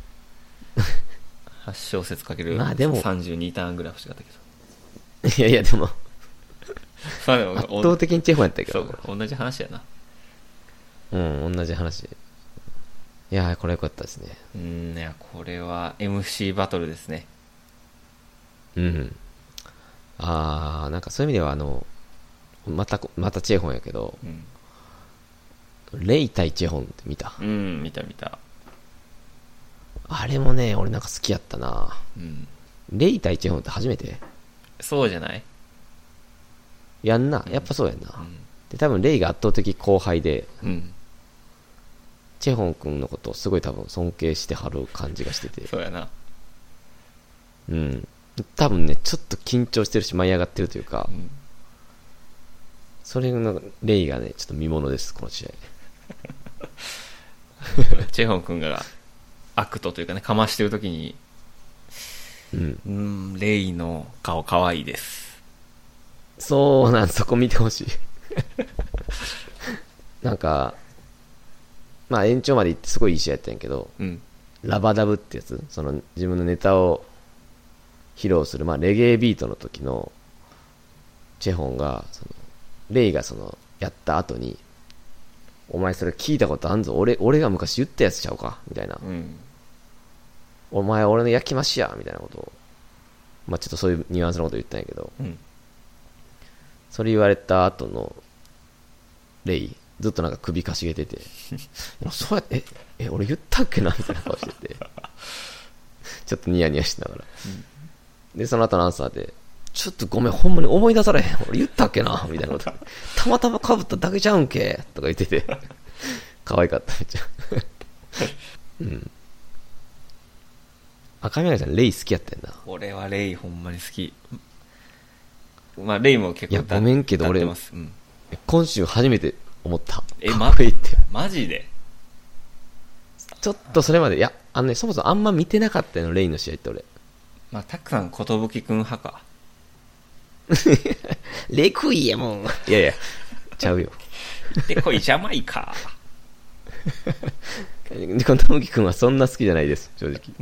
8小節かけるまあでも 32ターンぐらい欲しかったけど。 いやいや、でも、 まあでも圧倒的にチェホンやったけど。 そう、同じ話やな。 うん、同じ話。いやー、これ良かったですね。 いや、これは MC バトルですね。 うん。なんかそういう意味では、またチェホンやけど、 うん。 レイ対チェホンって見た。 うん、見た見た。 あれもね、俺なんか好きやったな。 うん。 レイ対チェホンって初めてそうじゃない？ やんな。やっぱそうやんな。 うん。 で、多分レイが圧倒的後輩で、 うん。 チェホン君のことをすごい多分尊敬してはる感じがしてて。 そうやな。 うん。多分ね、ちょっと緊張してるし舞い上がってるというか、 うん。 それのレイがね、ちょっと見ものです、この試合。 チェホン君がアクトというかね、かましてるときに、 うん。 レイの顔可愛いです。 そうなん、そこ見てほしい。なんか、まあ延長まで行ってすごいいい試合やったんやけど、 うん。 ラバダブってやつ、その自分のネタを披露する、まあレゲエビートの時のチェホンが、レイがやった後に、お前それ聞いたことあんぞ、俺が昔言ったやつちゃうかみたいな。 うん。 お前俺の焼き増しやみたいなことをまあちょっとそういうニュアンスのこと言ったんやけど、 うん。 それ言われた後のレイ、ずっとなんか首かしげてて、そうやって、俺言ったっけなみたいな顔してて、ちょっとニヤニヤしながら。で、その後のアンサーで、ちょっとごめん、ほんまに思い出されへん。俺言ったっけなみたいなこと。たまたま被っただけちゃうんけとか言ってて、可愛かった、めっちゃ。うん。赤宮さん、レイ好きやってんな。 俺はレイほんまに好き。まあ、レイも結構いやごめんけど俺歌ってます。うん。 今週初めて思った。かえっこいいって。 マジでちょっとそれまで、いや、そもそもあんま見てなかったの、レイの試合って俺。 まあ、たくさんことぶきくん派か。 レクイエモン。いやいや、ちゃうよ。 で、こいジャマイカ。 このトキ君はそんな好きじゃないです、正直。 うん。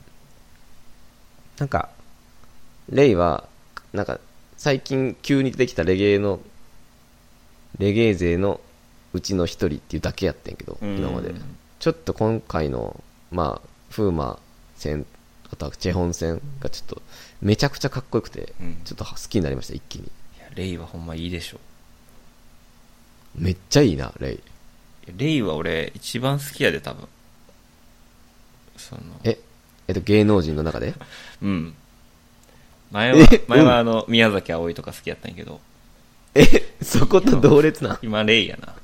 なんか、レイは、なんか、最近急に出てきたレゲエ勢のうちの一人っていうだけやってんけど、今まで。ちょっと今回の、まあ、フーマ戦、あとはチェホン戦がちょっと、めちゃくちゃかっこよくて、ちょっと好きになりました、一気に。 いや、レイはほんまいいでしょ。 めっちゃいいな、レイ。 レイは俺一番好きやで、多分。 芸能人の中でうん。前は宮崎あおいとか好きやったんやけど。 そこと同列な。 今、レイやな。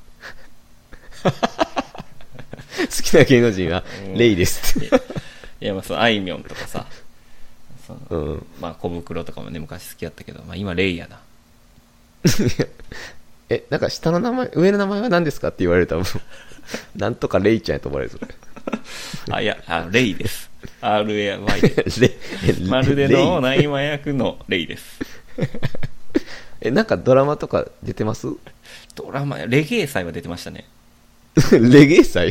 好きな芸能人は、レイですって。 いや、まあ、あいみょんとかさ、 うん。 まあ、小袋とかもね、昔好きやったけど、まあ、今、レイやな。 なんか下の名前、上の名前は何ですかって言われると多分、なんとかレイちゃんやと思われる、それ。 いや、レイです。RAY で。まるでの内間役のレイです。 なんかドラマとか出てます？ ドラマ、レゲエ祭は出てましたね。 レゲエ祭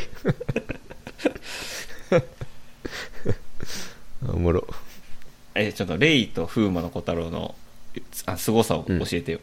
おもろ。 ちょっとレイと風魔の小太郎の凄さを教えてよ。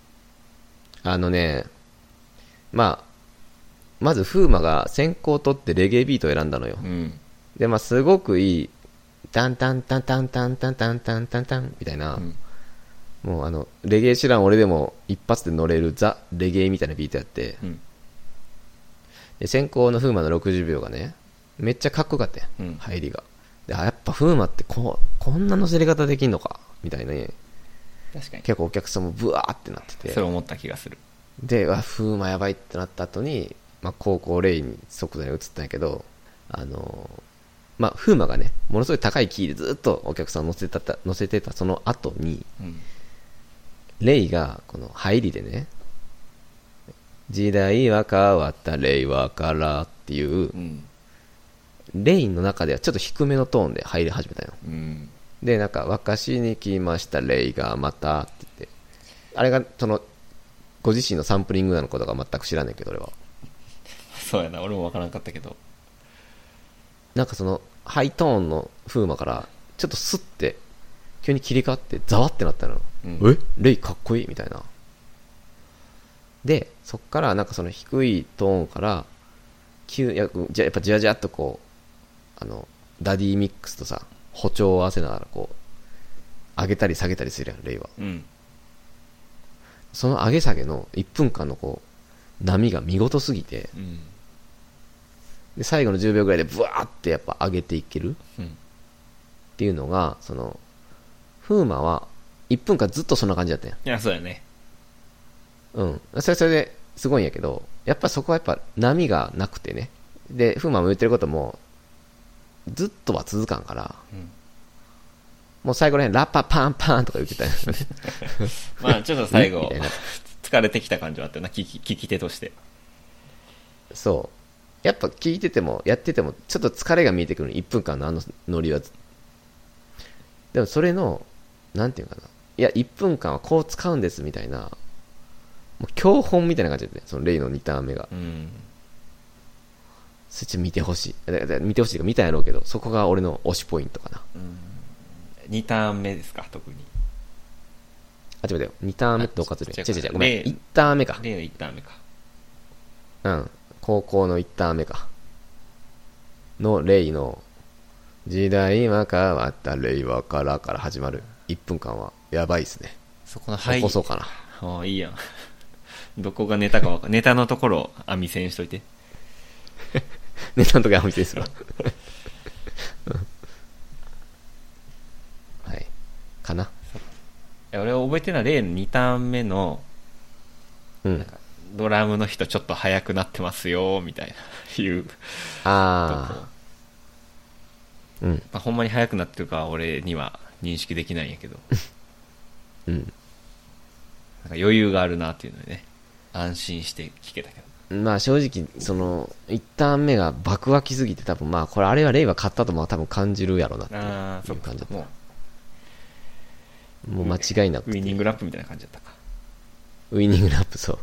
まず風磨が先行取ってレゲエビートを選んだのよ。 うん。 で、まあすごくいい、タンタンタンタンタンタンタンタンタンタンみたいな、もうレゲエ知らん俺でも一発で乗れるザ・レゲエみたいなビートやって、で、先行の風磨の60秒がね、めっちゃかっこよかったやん、入りが。で、やっぱ風磨ってこんな乗せれ方できんのかみたいなね。 確かに。 結構お客さんもブワーってなってて。 それ思った気がする。 で、風磨やばいってなった後に、まあ、高校レイに速度に移ったんやけど、まあ、風磨がね、ものすごい高いキーでずっとお客さんを乗せてたその後に、レイがこの入りでね、時代は変わったレイはからっていう、レイの中ではちょっと低めのトーンで入り始めたよ。で、なんか、沸かしに来ましたレイがまたって言って、あれがご自身のサンプリングなのことが全く知らないけど、俺は。 そうやな、俺もわからなかったけど。 なんかハイトーンの風磨から、ちょっとスッて、急に切り替わって、ザワってなったの。レイかっこいいみたいな。で、そっから、なんか低いトーンから、やっぱじわじわっとこう、ダディミックスとさ、歩調を合わせながらこう、上げたり下げたりするやん、レイは。その上げ下げの1分間のこう、波が見事すぎて、で最後の10秒ぐらいでブワーってやっぱ上げていける、っていうのが風磨は1分間ずっとそんな感じだったんや。 いや、そうやね。 それですごいんやけど、やっぱそこはやっぱ波がなくてね。で、風磨も言ってることもずっとは続かんから、もう最後らへんラッパパンパンとか言ってたよね。 まあちょっと最後疲れてきた感じはあったよな、聞き手として。 そうやっぱ聞いててもやっててもちょっと疲れが見えてくる1分間のノリは。でもそれのなんていうかな、いや1分間はこう使うんですみたいな、もう教本みたいな感じでね、そのレイの2ターン目が、そっち見てほしい見てほしいか見たんやろうけど、そこが俺の推しポイントかな。 2ターン目ですか、特に。 違うよ、2ターン目ってどうかつる。違うごめん、1ターン目か。 レイの1ターン目か。 高校の1ターン目かのレイの時代は変わった令和から始まる1分間はやばいっすね。 そこの起こそうかな。 ああ、いいやん。どこがネタか分かんネタのところ網線しといて。 ネタのとこやめてですわ。はい。かな。 いや俺は覚えてるのは例の2ターン目の、 うん。 ドラムの人ちょっと速くなってますよ、みたいな、いうとこ。 あー。うん。 まあ、ほんまに速くなってるかは俺には認識できないんやけど。 うん。 なんか余裕があるなっていうのでね、安心して聞けたけど。 まあ正直、一旦目が爆湧きすぎて多分まあこれあれは令和勝ったとも多分感じるやろうなっていうああ、そう感じだった。 ももう間違いなくウィニングラップみたいな感じだったか。 ウィニングラップ、そう。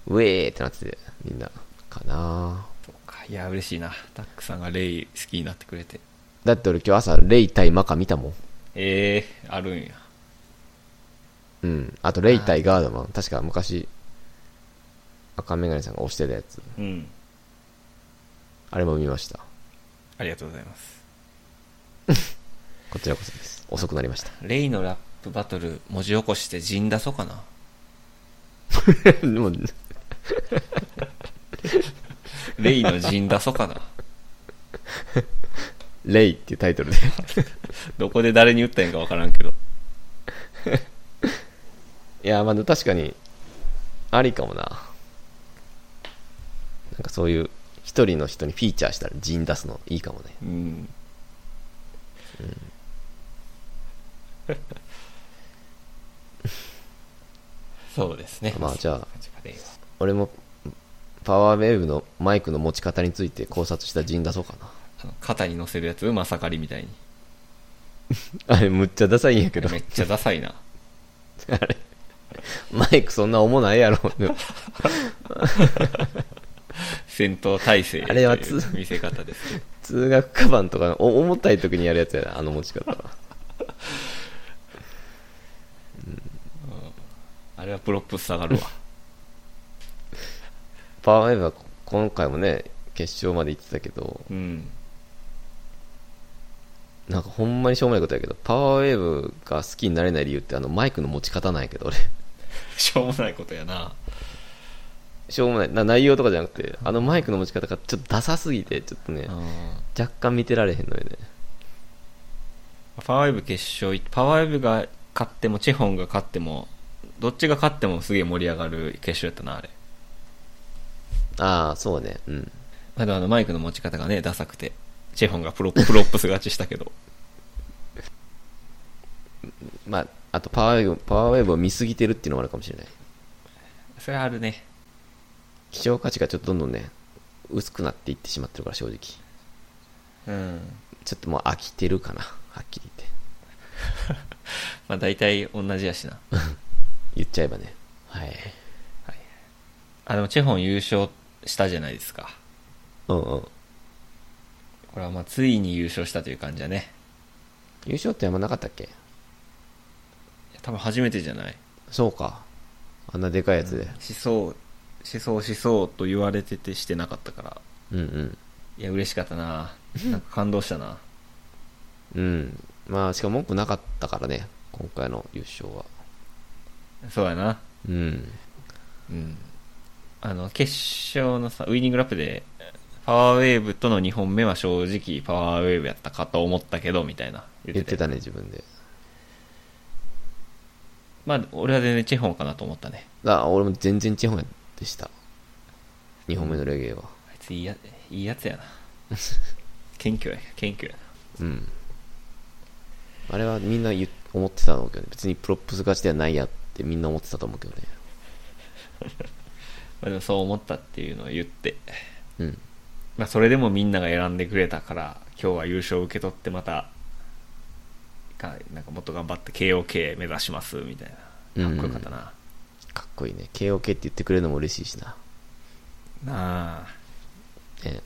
ウェーってなってて、みんな、かな。 そうか。いや、嬉しいな。タックさんがレイ好きになってくれて。 だって俺今日朝、レイ対マカ見たもん。 あるんや。 うん。あと、レイ対ガードマン。確か昔、赤メガネさんが推してたやつ。 うん。 あれも見ました。 ありがとうございます。 こちらこそです。遅くなりました。 レイのラップバトル、文字起こして陣出そうかな。 でも、 レイの陣出そうかな。 レイっていうタイトルで。 どこで誰に言ったんやかわからんけど。 いや、まあ確かに、ありかもな。なんかそういう一人の人にフィーチャーしたら陣出すのいいかもね。 うん。そうですね。 まあじゃあレイは俺もパワーウェーブのマイクの持ち方について考察した陣出そうか肩に乗せるやつ、まさかりみたいに。 な。あれむっちゃダサいんやけど。 めっちゃダサいな。 あれマイクそんな重ないやろ。 戦闘態勢あれはという見せ方ですね。 通学カバンとかの重たい時にやるやつやな、あの持ち方は。 あれはプロップス下がるわ。 パワーウェーブは今回もね決勝まで行ってたけど、 うん。 なんかほんまにしょうもないことやけど、パワーウェーブが好きになれない理由ってマイクの持ち方なんやけど俺。 しょうもないことやな。 しょうもない内容とかじゃなくて、マイクの持ち方がちょっとダサすぎてちょっとね、若干見てられへんのよね。 パワーウェブ決勝行って、パワーウェブが勝ってもチェホンが勝っても、どっちが勝ってもすげえ盛り上がる決勝やったな、あれ。 ああそうね。うん。 まだマイクの持ち方がねダサくて、チェホンがプロップス勝ちしたけど。 まああとパワーウェーブを見すぎてるっていうのもあるかもしれない。 それはあるね。 希少価値がちょっとどんどんね薄くなっていってしまってるから、正直うん。 ちょっともう飽きてるかな、はっきり言って。 まあ大体同じやしな。 言っちゃえばね。はい。 あ、でもチェホン優勝したじゃないですか。 うんうん。 これはまあついに優勝したという感じだね。 優勝ってあんまなかったっけ？ 多分初めてじゃない。 そうか。あんなでかいやつで。 しそうと言われててしてなかったから。 うんうん。 いや嬉しかったな。なんか感動したな。 うん。まあしかも文句なかったからね、今回の優勝は。 そうやな。 うん。 うん。決勝のさ、ウイニングラップで、パワーウェーブとの2本目は正直パワーウェーブやったかと思ったけど、みたいな。 言ってたね、自分で。 まあ、俺は全然チェホンかなと思ったね。 俺も全然チェホンでした。2本目のレゲエは。 あいついいやつやな。謙虚やな。 うん。あれはみんな思ってたと思うけどね。別にプロップス勝ちではないやってみんな思ってたと思うけどね。 まあでもそう思ったっていうのを言って。 うん。 まあそれでもみんなが選んでくれたから、今日は優勝を受け取ってまた、なんかもっと頑張って KOK 目指しますみたいな。かっこよかったな。 かっこいいね。KOK って言ってくれるのも嬉しいしな。 なあ。 ね。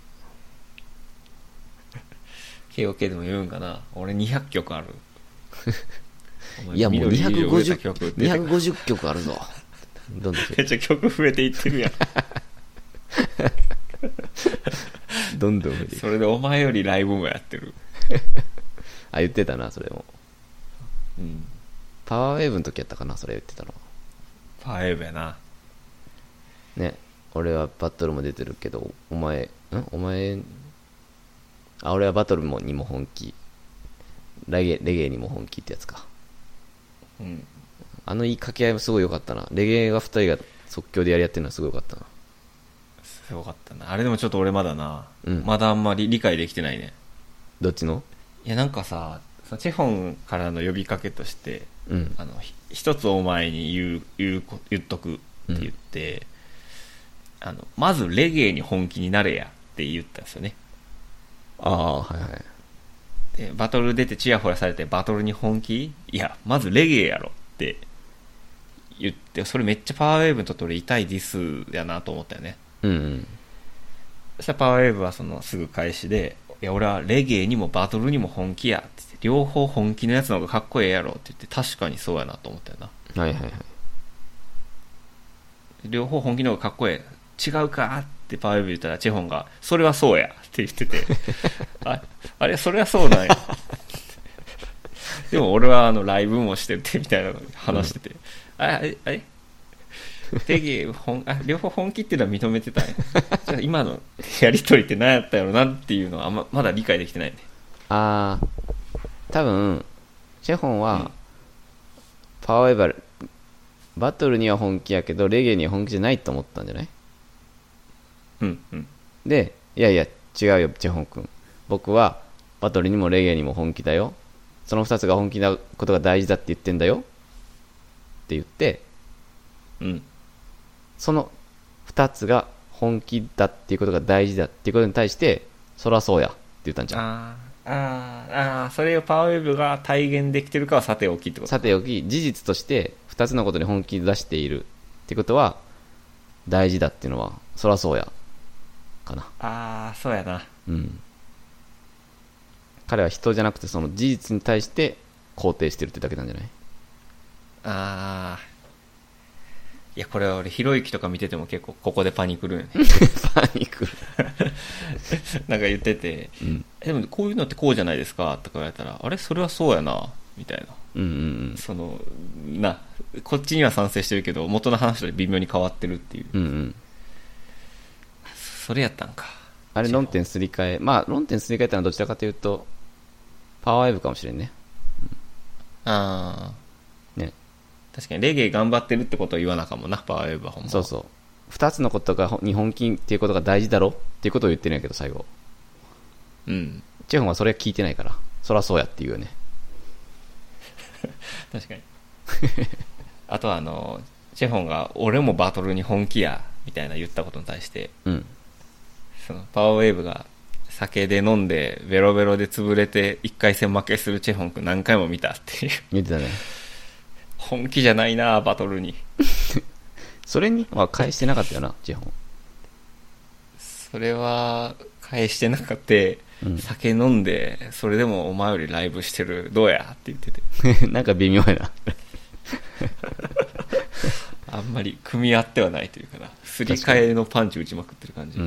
KOK でも言うんかな。俺200曲ある。 いやもう 250 250曲あるぞ。どんどんめっちゃ曲増えていってるやん。 どんどん増えていく。 それでお前よりライブもやってる。 あ、言ってたな、それも。 うん。 パワーウェーブの時やったかな、それ言ってたの。 パワーウェーブやな。 ね。俺はバトルも出てるけど、お前、俺はバトルにも本気。レゲエにも本気ってやつか。 うん。 あの言い掛け合いもすごい良かったな。レゲエが2人が即興でやり合ってるのはすごい良かったな。 すごかったな。あれでもちょっと俺まだな、 うんまだあんまり理解できてないね。 どっちの？ いやなんかさ、そのチェホンからの呼びかけとして、 うん。 一つお前に言っとくって言って、まずレゲエに本気になれやって言ったんですよね。 ああ、はいはい。 で、バトル出てチヤホヤされてバトルに本気？いや、まずレゲエやろって言って、それめっちゃパワーウェーブにとって俺痛いディスやなと思ったよね。 うんうん。 そしたらパワーウェーブはすぐ返しで、いや俺はレゲエにもバトルにも本気やって言って、両方本気のやつの方がかっこええやろって言って、確かにそうやなと思ったよな。 はいはいはい。 両方本気の方がかっこええ。違うかってパワーウェーブ言ったらチェホンが、それはそうやって言ってて、あれそれはそうなんや。でも俺はライブもしててみたいなの話してて、あれレゲエ両方本気っていうのは認めてたんや。じゃあ今のやりとりって何やったやろなっていうのはまだ理解できてないね。 ああ、多分、チェホンは、パワーウェーバー、バトルには本気やけど、レゲエには本気じゃないと思ったんじゃない？ うんうん。 で、いやいや、違うよ、チェホン君。僕は、バトルにもレゲエにも本気だよ。その二つが本気なことが大事だって言ってんだよ。って言って、 うん。 その二つが本気だっていうことが大事だっていうことに対して、そらそうやって言ったんじゃん。 それをパワーウェーブが体現できてるかはさておきってこと。 さておき、事実として二つのことに本気出しているってことは、大事だっていうのは、そらそうや。かな。 そうやな。 うん。彼は人じゃなくてその事実に対して肯定してるってだけなんじゃない？ いやこれは俺ひろゆきとか見てても結構ここでパニクるよね。 パニクる。 なんか言ってて、 うん、 でもこういうのってこうじゃないですかとか言われたら、あれそれはそうやなみたいな。 うんうんうん、こっちには賛成してるけど元の話と微妙に変わってるっていう。 うんうん。 それやったんか。 あれ論点すり替え、まあ論点すり替えたのはどちらかというとパワーウェーブかもしれんね。ね。 確かにレゲエ頑張ってるってことを言わなかもな、パワーウェーブはほんま。 そうそう。二つのことが日本金っていうことが大事だろっていうことを言ってるんやけど最後。 うん。 チェホンはそれは聞いてないから、そらそうやって言うよね。 確かに。あとはチェホンが俺もバトルに本気やみたいな言ったことに対して、 うん。 そのパワーウェーブが酒で飲んでベロベロで潰れて1回戦負けするチェホン君何回も見たっていう。 言ってたね。 本気じゃないなバトルに。 それには返してなかったよな、チェホン。 それは返してなかった、うん、酒飲んでそれでもお前よりライブしてるどうやって言っててなんか微妙やな。 あんまり組み合ってはないというかな、すり替えのパンチ打ちまくってる感じ。うん、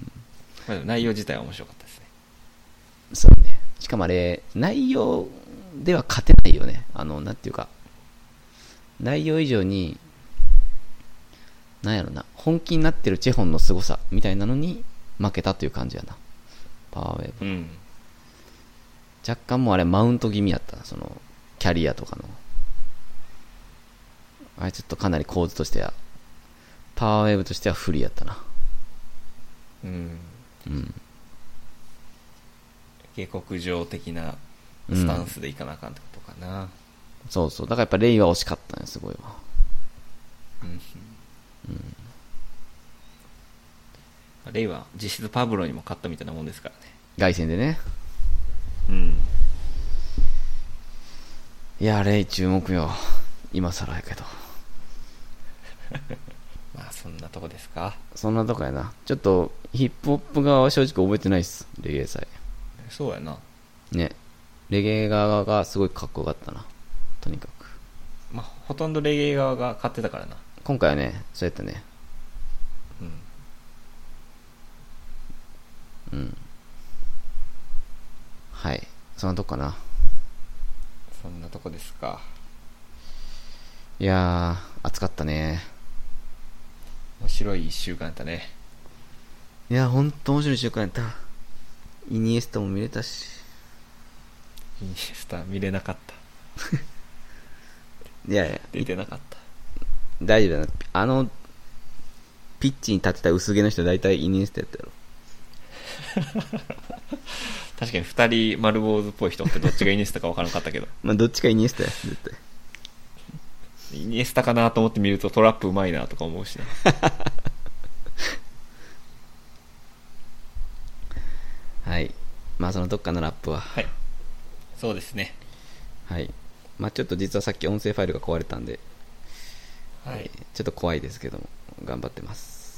まあ、内容自体は面白かったですね。 そうね。しかもあれ内容では勝てないよね。なんていうか内容以上になんやろな、本気になってるチェホンの凄さみたいなのに負けたという感じやな、パワーウェーブ。うん、若干もうあれマウント気味やったな、そのキャリアとかのあれちょっとかなり構図としてはパワーウェーブとしては不利やったな。 うん下克上的なスタンスでいかなあかんってことかな。 そうそう、だからやっぱレイは惜しかったね、すごいわ。 レイは実質パブロにも勝ったみたいなもんですからね、 凱旋でね。いやレイ注目よ、今更やけど。 まあそんなとこですか。 そんなとこやな。ちょっとヒップホップ側は正直覚えてないっす、レゲエ祭。 そうやなね。レゲエ側がすごいかっこよかったな、とにかく。 まあほとんどレゲエ側が勝ってたからな今回はね。そうやったね。はい。 そんなとこかな。 そんなとこですか。 いやー、暑かったね。 面白い一週間だったね。 いや、ほんと面白い週間やった。イニエスタも見れたし。 イニエスタ見れなかった。 いやいや、 出てなかった。 大丈夫だな。ピッチに立ってた薄毛の人大体イニエスタやったやろ。 確かに二人丸坊主っぽい人ってどっちがイニエスタか分からなかったけど。 まあ、どっちかイニエスタや、絶対。 イニエスタかなと思って見るとトラップうまいなとか思うしな。 はい。まあ、そのどっかのラップは。 はい。そうですね。 はい。まあ、ちょっと実はさっき音声ファイルが壊れたんで、 はい。 ちょっと怖いですけども、頑張ってます。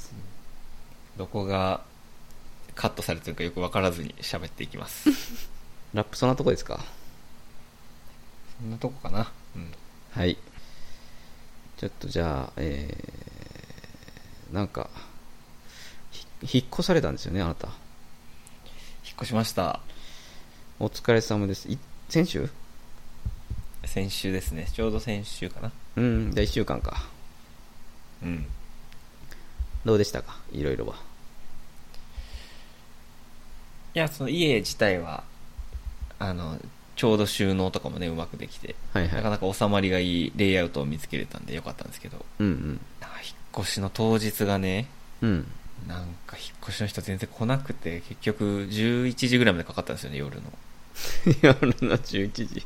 どこがカットされてるかよく分からずに喋っていきます。 ラップそんなとこですか？ そんなとこかな。うん。 はい。ちょっとじゃあ、なんか、引っ越されたんですよね、あなた。 引っ越しました。 お疲れ様です。先週ですね。ちょうど先週かな。 じゃあ1週間か。 うん。 どうでしたか、いろいろは。 いや、その家自体は、ちょうど収納とかもね、うまくできて、 はいはい。 なかなか収まりがいいレイアウトを見つけれたんでよかったんですけど、 うん引っ越しの当日がね、 うん。 なんか引っ越しの人全然来なくて、結局11時ぐらいまでかかったんですよね、夜の。 夜の11時。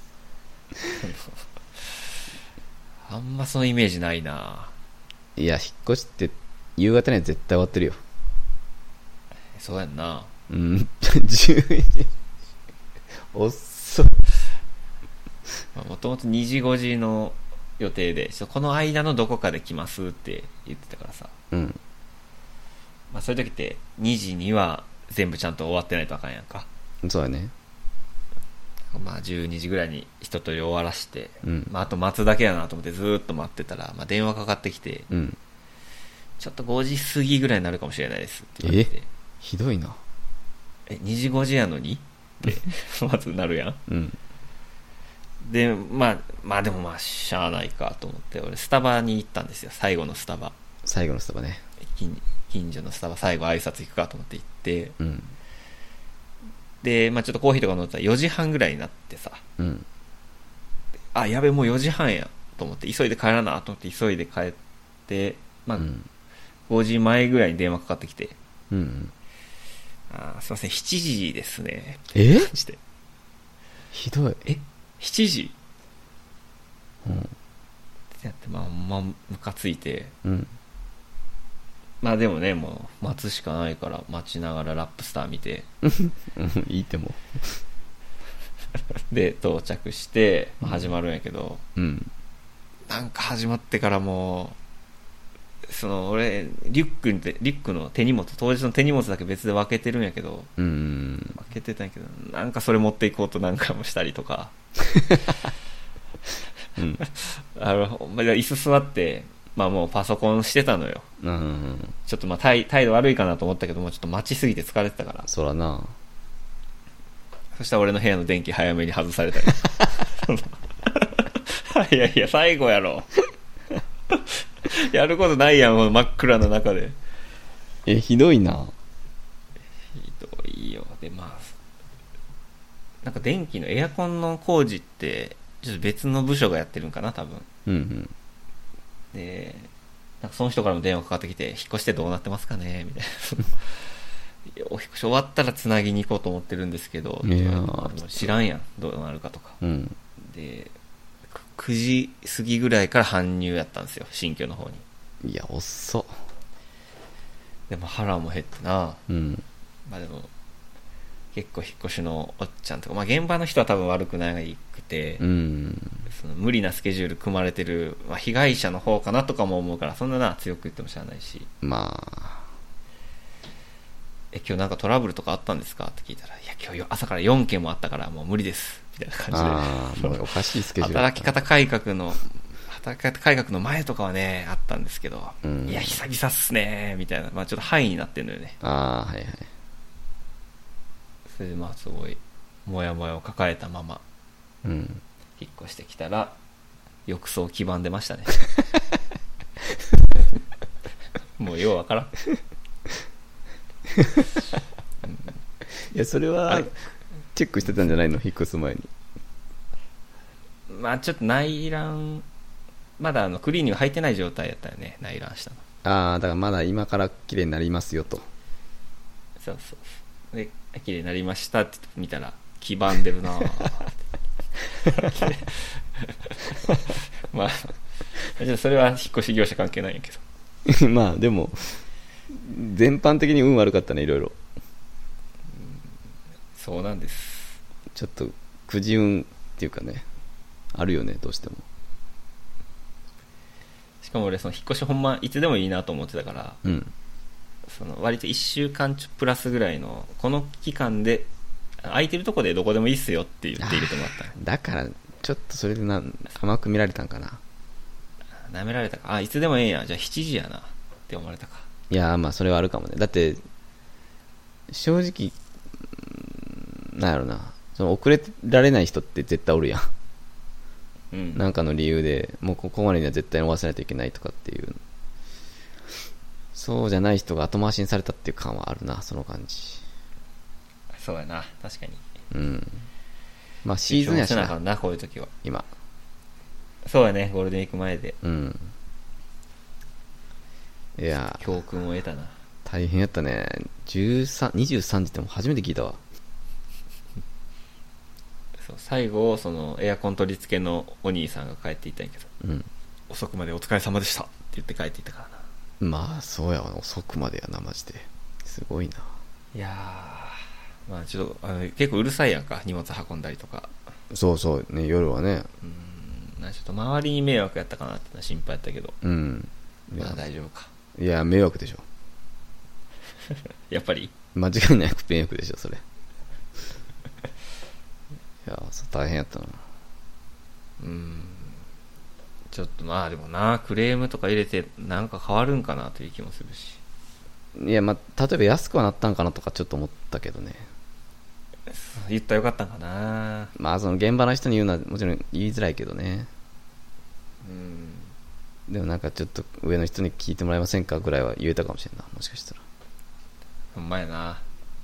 あんまそのイメージないな。 いや、引っ越しって夕方には絶対終わってるよ。 そうやんな。 うん、11時。遅っ。 もともと2時5時の予定で、この間のどこかで来ますって言ってたからさ。 うん。 まあそういう時って2時には全部ちゃんと終わってないとあかんやんか。 そうだね。 まあ12時ぐらいに一通り終わらして、 うん。 まああと待つだけやなと思ってずーっと待ってたら、まあ電話かかってきて、 うん。 ちょっと5時過ぎぐらいになるかもしれないですって言われて。 ひどいな。 2時5時やのにってまずなるやん。 うん。 で、まあでもまあしゃあないかと思って俺スタバに行ったんですよ。最後のスタバ。 最後のスタバね。 近所のスタバ最後挨拶行くかと思って行って、 うん。 で、まあちょっとコーヒーとか飲んでたら4時半ぐらいになってさ、 うん。 あ、やべ、もう4時半やと思って急いで帰らなと思って急いで帰って、まあ、 うん。 5時前ぐらいに電話かかってきて、 うん。 すいません、7時ですね。して。 ひどい。 7時うん。 ってやって、まあムカついて、 うん。 まあでもね、もう待つしかないから待ちながらラップスター見て、 いいっても。 で、到着して、始まるんやけど、 うん。 なんか始まってからもう、俺、リュックの手荷物、当日の手荷物だけ別で分けてるんやけど、 うん。 分けてたんやけど、なんかそれ持っていこうと何回もしたりとか、 うん。 椅子座って、まあもうパソコンしてたのよ。 うん。 ちょっとまあ態度悪いかなと思ったけども、ちょっと待ちすぎて疲れてたから。 そらな。 そしたら俺の部屋の電気早めに外されたり。いやいや、最後やろ。やることないやん、もう真っ暗の中で。 ひどいな。 ひどいよ。で、まあ、なんか電気のエアコンの工事って、ちょっと別の部署がやってるんかな、多分。 うんうん。 で、なんかその人からも電話かかってきて、引っ越してどうなってますかねみたいな。お引っ越し終わったらつなぎに行こうと思ってるんですけど、 いや知らんやん、どうなるかとか。 うん。 で、9時過ぎぐらいから搬入やったんですよ、新居の方に。 いや、遅っ。 でも腹も減ってな。 うん。 まあでも、結構引っ越しのおっちゃんとか、まあ現場の人は多分悪くないくて、 うん。 その無理なスケジュール組まれてる、まあ、被害者の方かなとかも思うから、そんなな強く言っても知らないし。 まあ。 今日なんかトラブルとかあったんですかって聞いたら、いや今日朝から4件もあったからもう無理です。みたいな感じで。 ああ、もうおかしいスケジュール。 働き方改革の前とかはね、あったんですけど、 うん、 いや、久々っすねみたいな。まあちょっと範囲になってるのよね。 ああ、はいはい。 それでまあすごい、 モヤモヤを抱えたままうん引っ越してきたら浴槽黄ばんでましたねもうようわからん。 いやそれあはれチェックしてたんじゃないの、引っ越す前に。 まあちょっと内覧まだクリーニング入ってない状態やったよね、内覧したの。 ああ、だからまだ今から綺麗になりますよと。 そうそうそうで綺麗になりましたって見たら黄ばんでるなぁまあじゃあそれは引っ越し業者関係ないんやけど、 まあでも全般的に運悪かったね、いろいろ。 そうなんです。 ちょっとくじ運っていうかね、あるよね、どうしても。 しかも俺その引っ越しほんまいつでもいいなと思ってたから、 うんその割と1週間プラスぐらいのこの期間で空いてるとこでどこでもいいっすよって言って入れてもらったの。 だからちょっとそれで甘く見られたんかな。 舐められたか。あ、いつでもええんや、じゃあ7時やなって思われたか。 いやまあそれはあるかもね。だって正直なんやろな、その遅れられない人って絶対おるやん。 うん。 なんかの理由でもうここまでには絶対に終わらせないといけないとかっていう、そうじゃない人が後回しにされたっていう感はあるな、その感じ。 そうやな、確かに。 うんまあシーズンやしななあかんな、こういう時は。 今。 そうやね、ゴールデンウィーク前でうんいや教訓を得たな。 大変やったね。23時っても初めて聞いたわ。 そう最後そのエアコン取り付けのお兄さんが帰っていったんやけど、 うん遅くまでお疲れ様でしたって言って帰っていったからな。 まあそうやわ、遅くまでやな、マジですごいな。 いやー、まあちょっと結構うるさいやんか、荷物運んだりとか。 そうそうね、夜はね。 ちょっと周りに迷惑やったかなってのは心配やったけど、 うんまあ大丈夫か。 いや迷惑でしょ、 やっぱり間違いなく迷惑でしょそれ。いやそう大変やったな。 ちょっとまあでもな、クレームとか入れてなんか変わるんかなという気もするし。 いやまあ例えば安くはなったんかなとかちょっと思ったけどね。 言ったらよかったんかな。 まあその現場の人に言うのはもちろん言いづらいけどね。でもなんかちょっと上の人に聞いてもらえませんかぐらいは言えたかもしれんな、もしかしたら。 ほんまやな。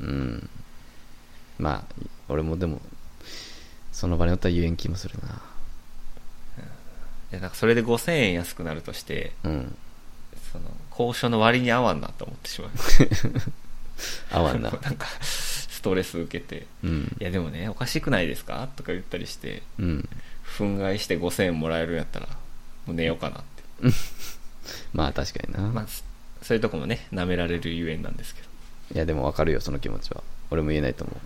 まあ俺もでもその場におったら言えん気もするな。 いやなんかそれで5000円安くなるとして、 うんその交渉の割に合わんなと思ってしまう。 合わんな。 なんかストレス受けて、いやでもねおかしくないですかとか言ったりして、憤慨して5000円もらえるんやったらもう寝ようかなって。 まあ確かにな。 まあそういうとこもね舐められるゆえんなんですけど。 いやでも分かるよ、その気持ちは。俺も言えないと思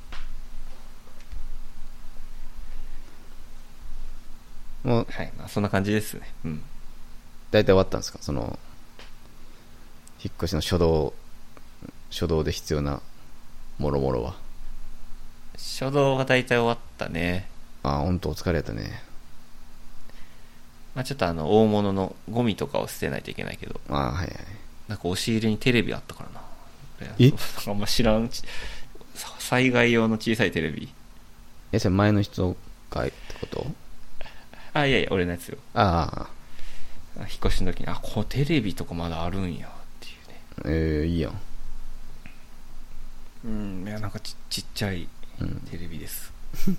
う。もうはい、まあそんな感じですね。 大体終わったんですか、その引っ越しの初動で必要なもろもろは。 初動は大体終わったね。 ああ本当お疲れやったね。 まあちょっと大物のゴミとかを捨てないといけないけど、 ああはいはい。 なんか押し入れにテレビあったからな。 えあんま知らん災害用の小さいテレビ。 それ前の人がってこと？ あ、いやいや俺のやつよ。 ああ引っ越しの時にこうテレビとかまだあるんやっていうね。 いいやん。 いやなんかちっちゃいテレビです、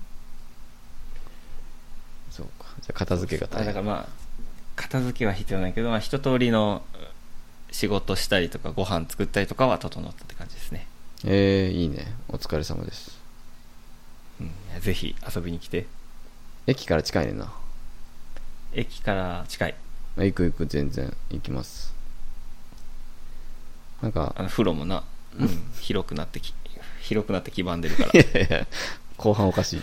そうか。じゃあ片付けが大変。 だからまあ片付けは必要ないけど、まあ、一通りの仕事したりとかご飯作ったりとかは整ったって感じですね。 いいね、お疲れ様です。 ぜひ遊びに来て。 駅から近いねんな。 駅から近い。 行く全然行きます。なんか風呂もな、広くなって黄ばんでるからいやいや後半おかしい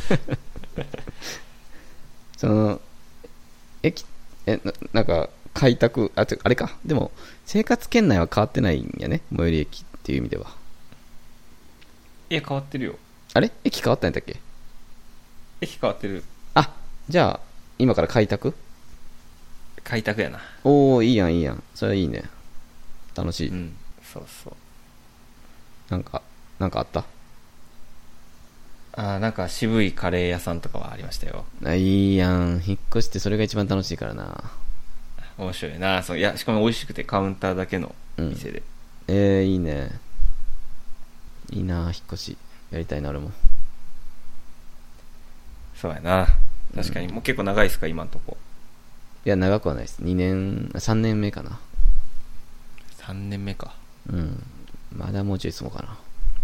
その駅なんか開拓あれか。でも生活圏内は変わってないんやね、最寄り駅っていう意味では。 いや変わってるよ。 あれ駅変わったんやったっけ？ 駅変わってる。 あ、じゃあ今から開拓やな。 おおいいやんいいやん、それはいいね、楽しい。 そうそう。 なんかあった？ なんか渋いカレー屋さんとかはありましたよ。 いいやん。引っ越してそれが一番楽しいからな。 面白いな。いや、しかも美味しくてカウンターだけの店で。 いいね。いいな、引っ越し。やりたいな、俺も。 そうやな。確かに。もう結構長いですか、今んとこ。 いや、長くはないです。3年目かな。 3年目か。 うん。まだもうちょい住もうかな。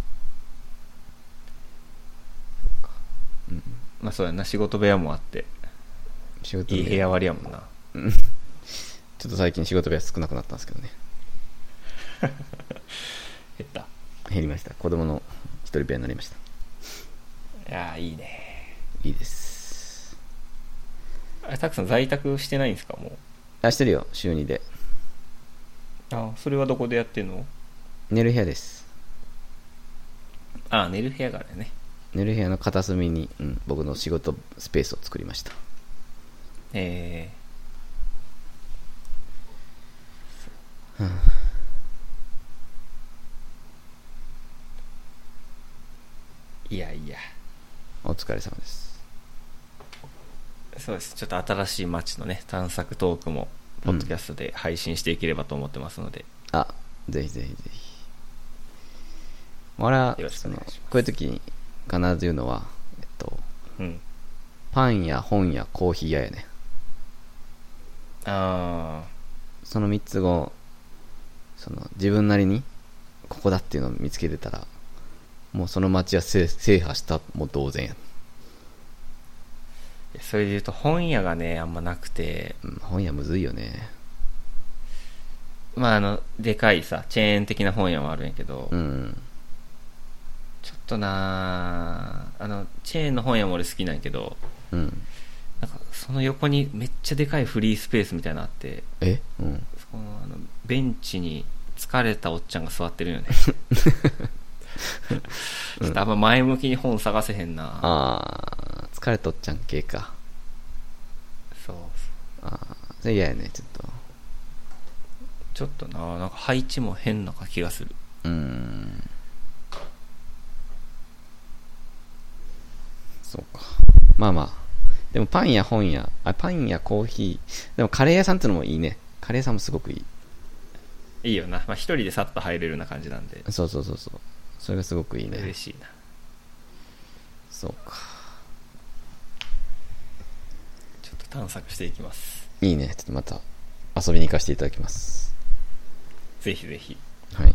うん。まあそうやな、仕事部屋もあって。 仕事部屋。 いい部屋割りやもんな。 ちょっと最近仕事部屋少なくなったんですけどね。 減った。 減りました。子供の一人部屋になりました。 いやー、いいね。 いいです。 たくさん在宅してないんですか、もあ、してるよ、週2で。 それはどこでやってんの？ 寝る部屋です。 寝る部屋があるね。 寝る部屋の片隅に、僕の仕事スペースを作りました。 いやいや。 お疲れ様です。 そうです。ちょっと新しい街のね、探索トークも、ポッドキャストで配信していければと思ってますので。 ぜひぜひぜひ。俺は、こういう時に必ず言うのは、パンや本やコーヒー屋やね。その3つを、自分なりに、ここだっていうのを見つけてたら、もうその街は制覇したも同然や。 それで言うと本屋がね、あんまなくて。 本屋むずいよね。 でかいさ、チェーン的な本屋もあるんやけど、ちょっとなチェーンの本屋も俺好きなんやけど、なんかその横にめっちゃでかいフリースペースみたいなのあって、そこのベンチに疲れたおっちゃんが座ってるよね。ちょっとあんま前向きに本探せへんな。 疲れとっちゃん系か。 そうそう。それ嫌やね、 ちょっとなんか配置も変な気がする。 そうか。まあまあ。でもパンや本や、パンやコーヒー。でもカレー屋さんってのもいいね。カレー屋さんもすごくいい。 いいよな。一人でさっと入れるような感じなんで。 そう。それがすごくいいね。 嬉しいな。 そうか。 ちょっと探索していきます。 いいね。ちょっとまた遊びに行かせていただきます。 ぜひぜひ。 はい。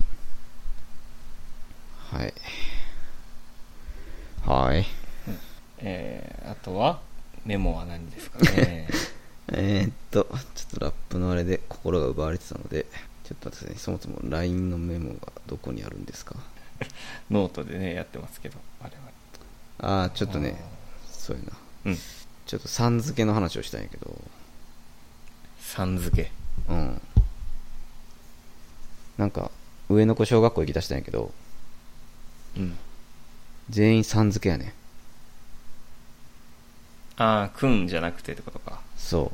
あとはメモは何ですかね。 ちょっとラップのあれで心が奪われてたので、ちょっと待ってくださいね。そもそも LINE のメモがどこにあるんですか？ ノートでね、やってますけど、我々。 ちょっとね、そういうな。 うん。 ちょっとさん付けの話をしたんやけど。 さん付け。 なんか、上の子小学校行きだしたんやけど、全員さん付けやね。 くんじゃなくてってことか。 そう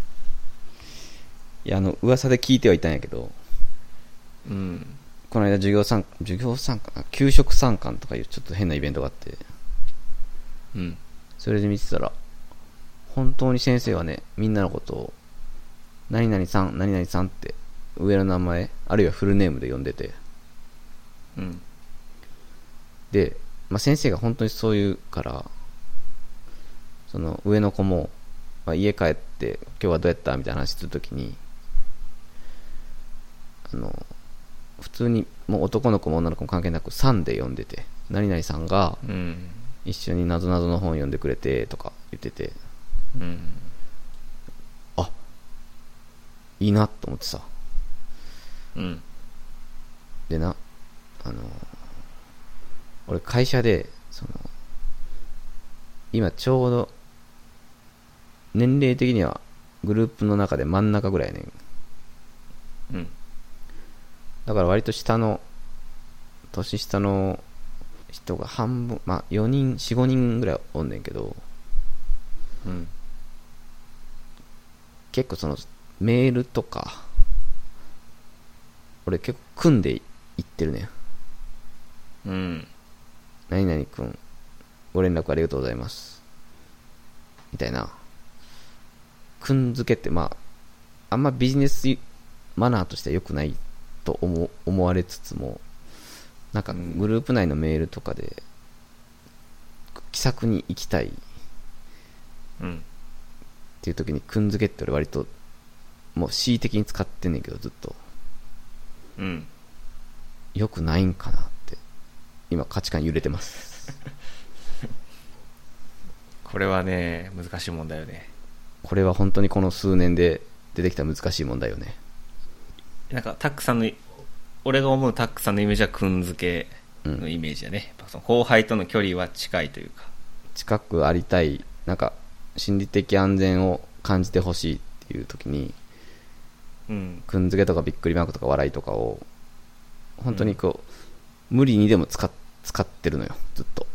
。いや、噂で聞いてはいたんやけど、この間授業参観、給食参観とかいうちょっと変なイベントがあって、それで見てたら、本当に先生はね、みんなのことを、何々さん、何々さんって、上の名前、あるいはフルネームで呼んでて、で、先生が本当にそう言うから、その上の子も、家帰って今日はどうやったみたいな話するときに、普通にもう男の子も女の子も関係なくさんで呼んでて、何々さんが一緒になぞなぞの本読んでくれてとか言ってて、いいなと思ってさ、でな、俺会社で今ちょうど年齢的にはグループの中で真ん中ぐらいやねん。だから割と年下の人が半分、4人、4、5人ぐらいおんねんけど、結構メールとか、俺結構組んでいってるねん。何々くん、 ご連絡ありがとうございますみたいな、くんづけってあんまビジネスマナーとしては良くないと思われつつも、なんかグループ内のメールとかで気さくに行きたいっていう時にくんづけって俺割ともう恣意的に使ってんねんけど、ずっと良くないんかなって今価値観揺れてますこれはね難しい問題よね。 これは本当にこの数年で出てきた難しい問題よね。 なんかタックさんの、俺が思うタックさんのイメージはくんづけのイメージだね。やっぱその後輩との距離は近いというか、 近くありたい、なんか心理的安全を感じてほしいっていう時に、くんづけとかびっくりマークとか笑いとかを本当にこう、無理にでも使ってるのよ、ずっと。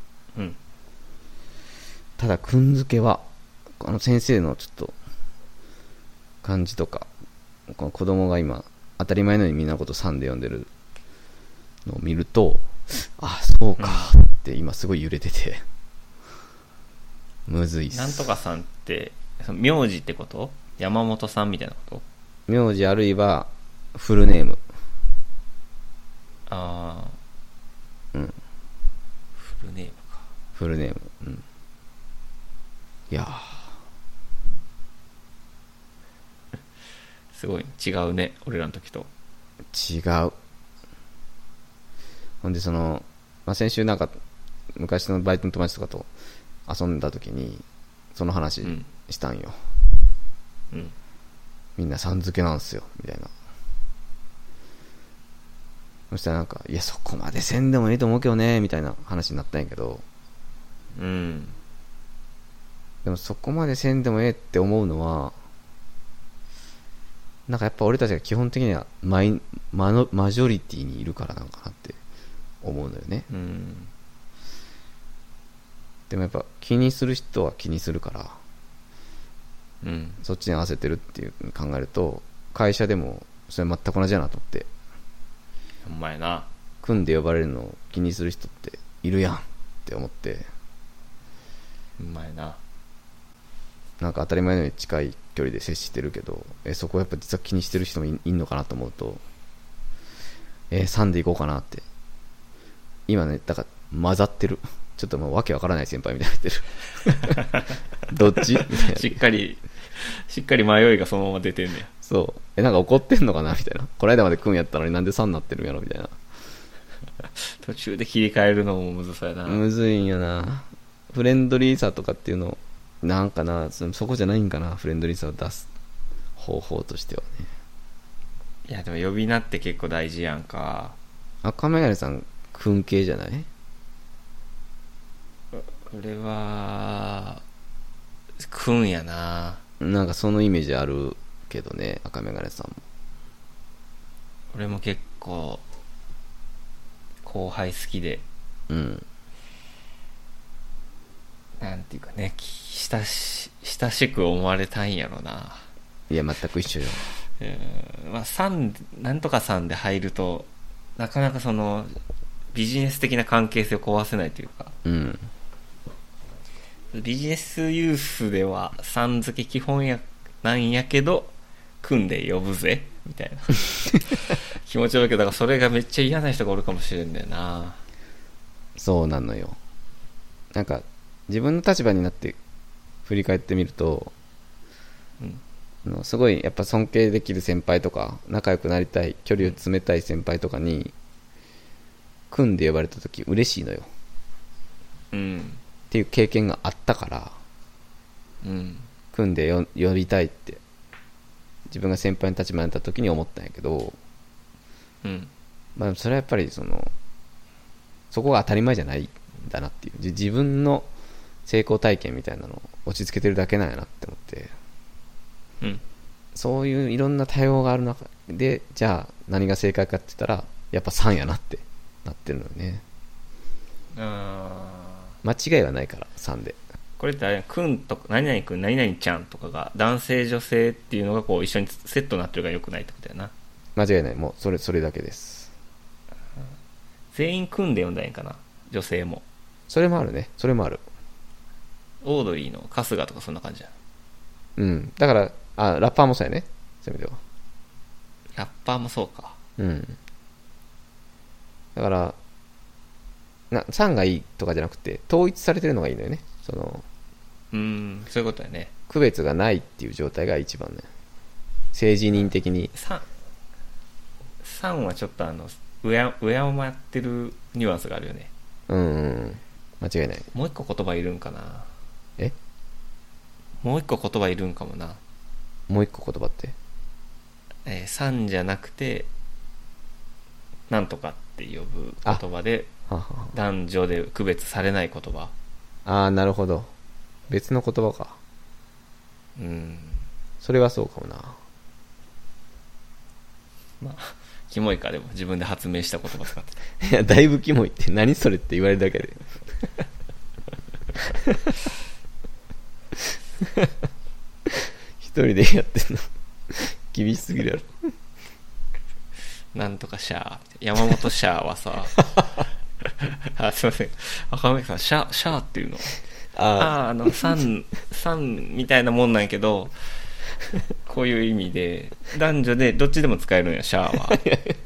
ただくんづけは先生のちょっと感じとか、この子供が今当たり前のようにみんなのことさんで呼んでるのを見ると、あ、そうかって今すごい揺れててむずいっす。 なんとかさんって名字ってこと？山本さんみたいなこと？ 名字あるいはフルネーム。 ああ、フルネームか。 フルネーム。いやすごい違うね、俺らの時と。 違う。ほんで先週なんか昔のバイトの友達とかと遊んだ時にその話したんよ。みんなさん付けなんすよみたいな。そしたらなんか、いやそこまでせんでもいいと思うけどねみたいな話になったんやけど、でもそこまでせんでもええって思うのは、なんかやっぱ俺たちが基本的にはマジョリティにいるからなんかなって思うのよね。でもやっぱ気にする人は気にするから、そっちに合わせてるっていう考えると、会社でもそれ全く同じやなと思って。 ほんまやな。 組んで呼ばれるのを気にする人っているやんって思って。 ほんまやな。 なんか当たり前のように近い距離で接してるけど、そこはやっぱ実は気にしてる人もいんのかなと思うと、3でいこうかなって。今ね、だから混ざってる。ちょっともうわけわからない先輩みたいになってる。どっちみたいな。 しっかり迷いがそのまま出てんねや。 そう。なんか怒ってんのかなみたいな。この間まで組やったのになんで3になってるんやろみたいな。 途中で切り替えるのもむずそうやな。 むずいんやな。フレンドリーさとかっていうのなんかな、そこじゃないんかな、フレンドリーさを出す方法としてはね。 いやでも呼び名って結構大事やんか。 赤メガネさん訓系じゃない？ 俺は訓やな。 なんかそのイメージあるけどね、赤メガネさんも。 俺も結構後輩好きで、なんていうかね、親しく思われたいんやろな。 いや全く一緒よ。 なんとかさんで入るとなかなかそのビジネス的な関係性を壊せないというか、ビジネスユースではさん付け基本なんやけど組んで呼ぶぜみたいな気持ち悪いけど、だからそれがめっちゃ嫌な人がおるかもしれんだよな。 そうなのよ。なんか自分の立場になって振り返ってみると、すごいやっぱ尊敬できる先輩とか仲良くなりたい、距離を詰めたい先輩とかに組んで呼ばれた時嬉しいのよ、っていう経験があったから、組んで呼びたいって自分が先輩の立場になった時に思ったんやけど、それはやっぱりそこが当たり前じゃないんだなっていう、自分の成功体験みたいなのを落ち着けてるだけなんやなって思って、そういういろんな対応がある中で、じゃあ何が正解かって言ったらやっぱ3やなってなってるのよね。間違いはないから3で。 これってあれ、くんとか何々くん何々ちゃんとかが男性女性っていうのがこう一緒にセットになってるから良くないってことやな。 間違いない。もうそれだけです。 全員くんで呼んだらいいんかな、女性も。 それもあるね。それもある。 オードリーの春日とかそんな感じや。 うん。だから、ラッパーもそうやね。そういう意味では。 ラッパーもそうか。 うん。だから、3がいいとかじゃなくて、統一されてるのがいいのよね。 そういうことやね。 区別がないっていう状態が一番ね。政治人的に。 3はちょっと上を回ってるニュアンスがあるよね。 うん。間違いない。 もう一個言葉いるんかな。 えもう一個言葉いるんかもな。 もう一個言葉って。 3じゃなくて、なんとかって呼ぶ言葉で、男女で区別されない言葉。 なるほど。別の言葉か。それはそうかもな。 まあ、キモいか、でも自分で発明した言葉使ってた。 いや、だいぶキモいって、何それって言われるだけで。一人でやってんの。厳しすぎるやろ。 なんとかシャー。山本シャーはさ、すいません。赤目さん、シャーっていうの。3みたいなもんなんやけど、こういう意味で、男女でどっちでも使えるんや、シャーは。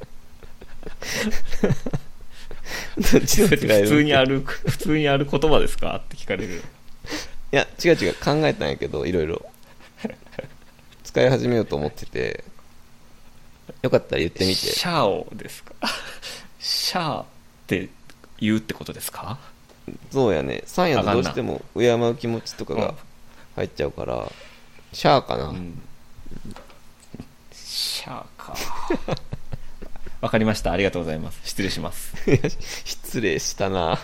どっちでも使える。 普通にある言葉ですかって聞かれる。 いや、違う考えたんやけど、いろいろ。使い始めようと思ってて、よかったら言ってみて。 シャーをですか？シャーって言うってことですか？ そうやね。3やとどうしても敬う気持ちとかが入っちゃうから、シャーかな。 シャーか。わかりました。ありがとうございます。失礼します。 失礼したな。はい。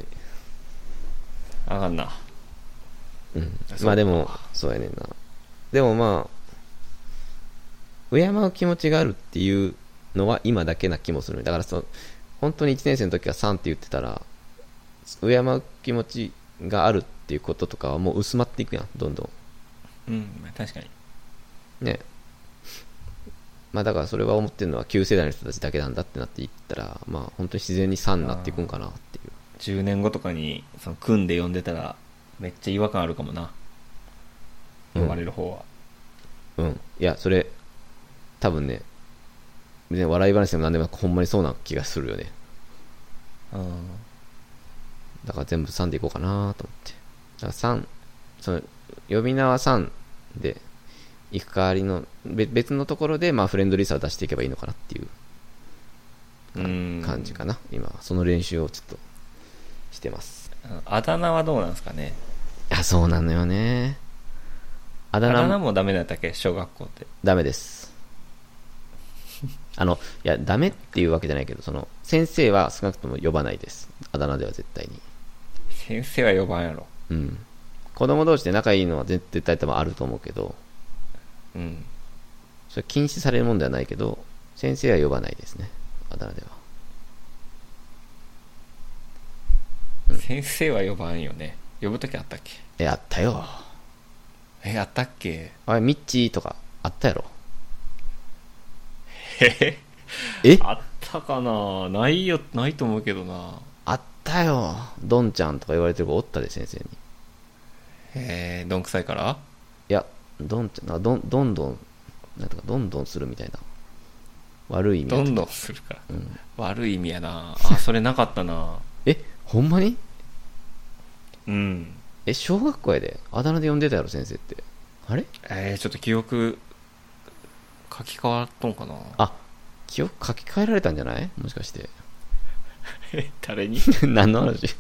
あかんな。 まあでも、そうやねんな。でもまあ、敬う気持ちがあるっていうのは今だけな気もする。だから本当に1年生の時は3って言ってたら、敬う気持ちがあるっていうこととかはもう薄まっていくやん、どんどん。 確かに。 ね。まあだからそれは思ってるのは旧世代の人たちだけなんだってなっていったら、まあ本当に自然に3になっていくんかなっていう。 10年後とかにその組んで呼んでたらめっちゃ違和感あるかもな。呼ばれる方は。 いや、それ、多分ね、別に笑い話でも何でもほんまにそうな気がするよね。だから全部3でいこうかなと思って。だから3、呼び名は3で、行く代わりの別のところでまあフレンドリーさを出していけばいいのかなっていう感じかな。今その練習をちょっとしてます。 あだ名はどうなんですかね。 そうなのよね。あだ名もダメだったっけ、小学校って。 ダメです。いやダメっていうわけじゃないけど、先生は少なくとも呼ばないです。あだ名では絶対に。 先生は呼ばんやろ。 子供同士で仲いいのは絶対多分あると思うけど、それ禁止されるもんではないけど、先生は呼ばないですね、あだ名では。先生は呼ばんよね。呼ぶときあったっけ？ あったよ。 あったっけ？ ミッチーとかあったやろ。 あったかな。ないと思うけどな。 あったよ。ドンちゃんとか言われてる子おったで、先生に。どんくさいから？ いや、ドンちゃん、どんどんなんとかどんどんするみたいな悪い意味。 どんどんするから、悪い意味やな。それなかったな。 ほんまに？ 小学校やであだ名で呼んでたやろ先生って。あれ？ ちょっと記憶書き換わっとんかな。 記憶書き換えられたんじゃない？もしかして。 誰に？ 何の話？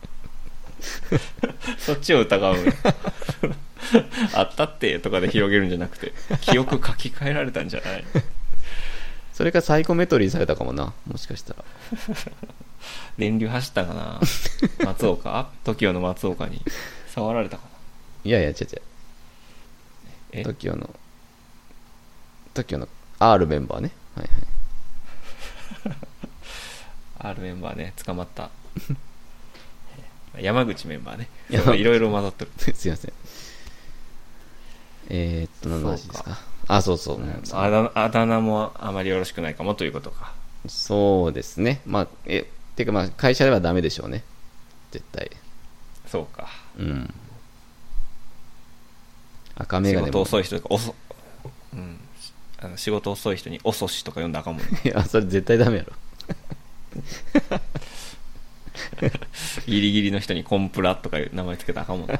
そっちを疑う。あったってとかで広げるんじゃなくて、記憶書き換えられたんじゃない？ それかサイコメトリーされたかもな、もしかしたら。 電流走ったかな。松岡 TOKIO の松岡に触られたかな。 いや違う TOKIO の R メンバーね。はいはい。R メンバーね、捕まった。山口メンバーね。いろいろ混ざってる。 すいません。何の話ですか？そうそう。 あだ名もあまりよろしくないかもということか。 そうですね。まあ、 てかまあ会社ではダメでしょうね絶対。 そうか。 うん。赤眼仕鏡も。 事遅い人とかうん、仕事遅い人に遅しとか呼んだらあかんもんね。 いやそれ絶対ダメやろ。 ギリギリの人にコンプラとかいう名前つけたらあかんもんな。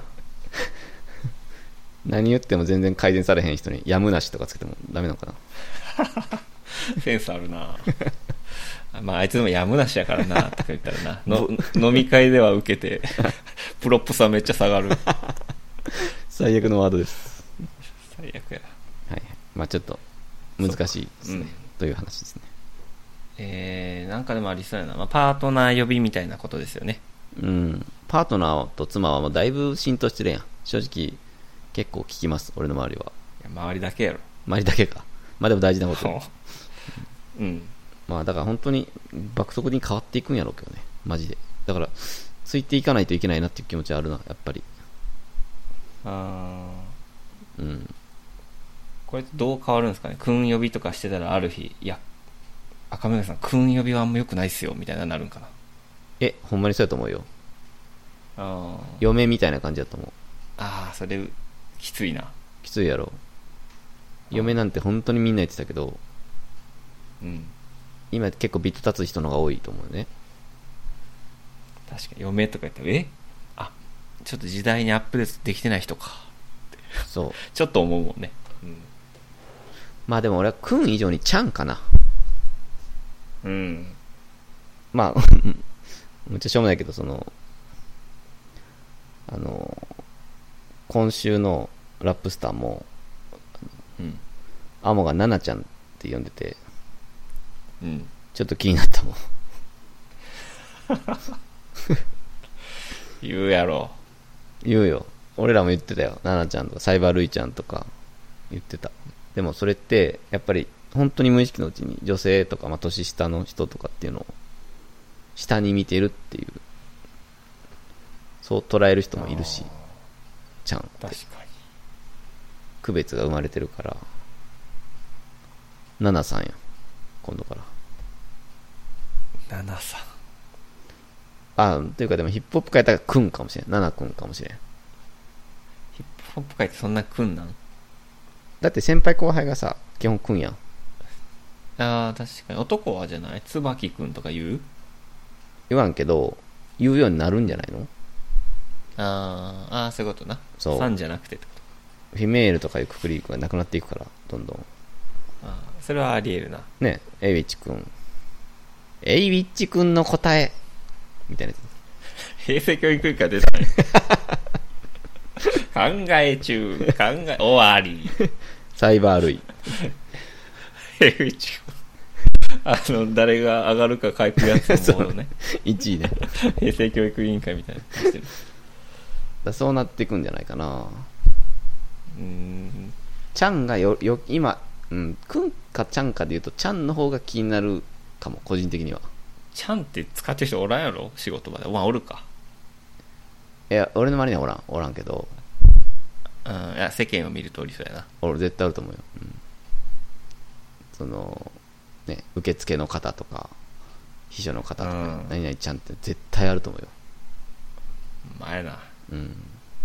何言っても全然改善されへん人にやむなしとかつけてもダメなのかな。 センスあるな。まああいつでもやむなしやからなとか言ったらなの飲み会では受けてプロップスはめっちゃ下がる。 最悪のワードです。 最悪や。 はい。まあちょっと難しいですね、うん、という話ですね。なんかでもありそうやな、まあ、パートナー呼びみたいなことですよね。 うん。パートナーと妻はもうだいぶ浸透してるやん。正直結構聞きます俺の周りは。 いや周りだけやろ。 周りだけか。まあでも大事なことうん。 まあだから本当に爆速に変わっていくんやろうけどねマジで。だからついていかないといけないなっていう気持ちはあるなやっぱり。うん。 これどう変わるんですかね。訓呼びとかしてたらある日、いや赤目さん訓呼びはあんま良くないっすよみたいななるんかな。 ほんまにそうやと思うよ。 あ嫁みたいな感じだと思う。 ああそれきついな。 きついやろ。嫁なんて本当にみんな言ってたけど、 うん、 今結構ビット立つ人の方が多いと思うね。 確かに嫁とか言ったらちょっと時代にアップデートできてない人かってそうちょっと思うもんね、うん、 まあでも俺はくん以上にちゃんかな。 うん。 まあむっちゃしょうもないけど今週のラップスターも、 うん、 アモがナナちゃんって呼んでて、 うん、 ちょっと気になったもん。 言うやろ。 言うよ。俺らも言ってたよ。ナナちゃんとかサイバールイちゃんとか言ってた。でもそれってやっぱり本当に無意識のうちに女性とか、まあ、年下の人とかっていうのを下に見てるっていう、そう捉える人もいるし、ちゃんって確かに区別が生まれてるから、ナナさんや今度から。 ナナさん。 というかでもヒップホップ界だったらくんかもしれん。ナナくんかもしれん。 ヒップホップ界ってそんなくんなん？ だって先輩後輩がさ基本くんやん。 ああ確かに。男はじゃない？椿くんとか言わんけど言うようになるんじゃないの？ ああそういうことな。 そうさんじゃなくてってこと。フィメールとかいうくくりがなくなっていくからどんどん。 それはあり得るな。 ねえ、エイウィッチくん。エイウィッチくんの答えみたいなやつ。平成教育委員会出たね。考え中、終わり。 サイバー類。 誰が上がるか書くやつのものね。 1位ね。 平成教育委員会みたいなしてる。 そうなっていくんじゃないかな。ちゃんが今、くんかちゃんかで言うと、ちゃんの方が気になるかも、個人的には。 ちゃんって使ってる人おらんやろ仕事場で。まあ、おるか。 いや、俺の周りにはおらんけど。 いや、世間を見る通りそうやな。 俺絶対あると思うよ。受付の方とか、秘書の方とか、何々ちゃんって絶対あると思うよ。 前な。 ほん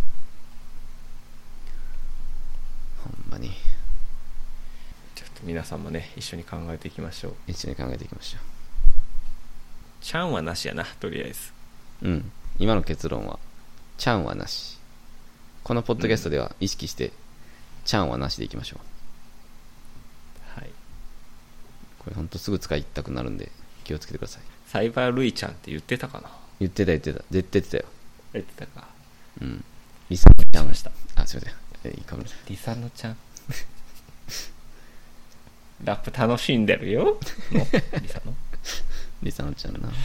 まに。 ちょっと皆さんもね、一緒に考えていきましょう。 一緒に考えていきましょう。 ちゃんはなしやな、とりあえず。 今の結論は、ちゃんはなし。このポッドキャストでは意識して、ちゃんはなしでいきましょう。はい。 これほんとすぐ使いたくなるんで、気をつけてください。 サイバールイちゃんって言ってたかな？ 言ってた。絶対言ってたよ。 言ってたか。 リサのちゃん。 すいません。いいかもね。 リサのちゃん。ラップ楽しんでるよ。 リサのちゃんな。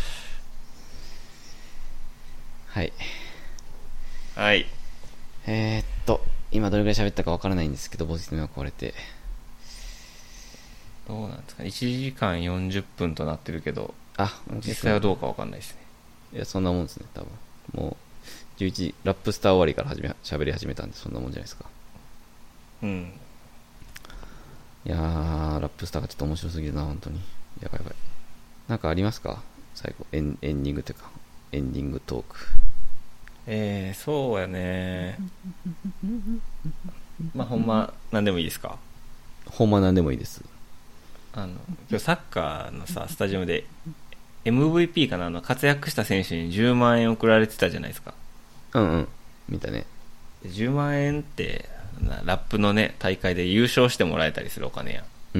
はい。 はい。 今どれぐらい喋ったかわからないんですけど、ボイスメモが壊れて。 どうなんですかね。1時間40分となってるけど、実際はどうかわかんないですね。 いや、そんなもんですね、多分。もう、11、ラップスター終わりから喋り始めたんで、そんなもんじゃないですか。いやー、ラップスターがちょっと面白すぎるな、本当に。やばい。なんかありますか？ 最後エンディングというかエンディングトーク。 そうやね。まあほんま何でもいいですか？ ほんまなんでもいいです。 今日サッカーのさスタジアムで MVP かな、活躍した選手に10万円送られてたじゃないですか。 うんうん、見たね。 10万円ってラップのね大会で優勝してもらえたりするお金やん。 うん。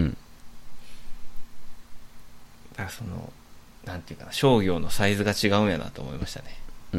だからそのなんていうかな、商業のサイズが違うんやなと思いましたね。 うん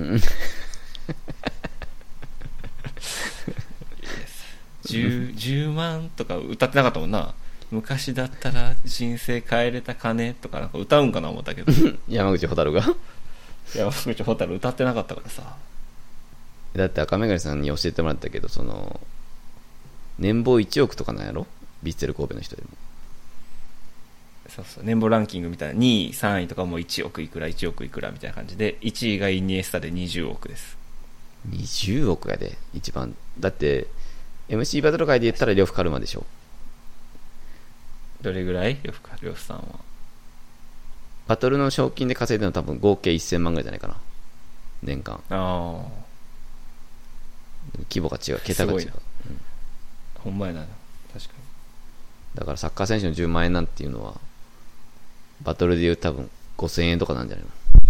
10万とか歌ってなかったもんな。昔だったら人生変えれた金とかなんか歌うんかな思ったけど山口蛍が山口蛍歌ってなかったからさ。 だって赤目がりさんに教えてもらったけど、その年俸1億とかなんやろ、ヴィッセル神戸の人でも。 そうそう、年俸ランキングみたいな2位3位とかも1億いくら1億いくらみたいな感じで、1位がイニエスタで20億です。 20億やで一番。だって MC バトル界で言ったら呂布カルマでしょ。 どれぐらい呂布さんは。 バトルの賞金で稼いでるの多分合計1000万ぐらいじゃないかな、年間。 ああ、 規模が違う、桁が違う、 ほんまやな、確かに。 だからサッカー選手の10万円なんていうのはバトルでいう多分5000円とかなんじゃないの。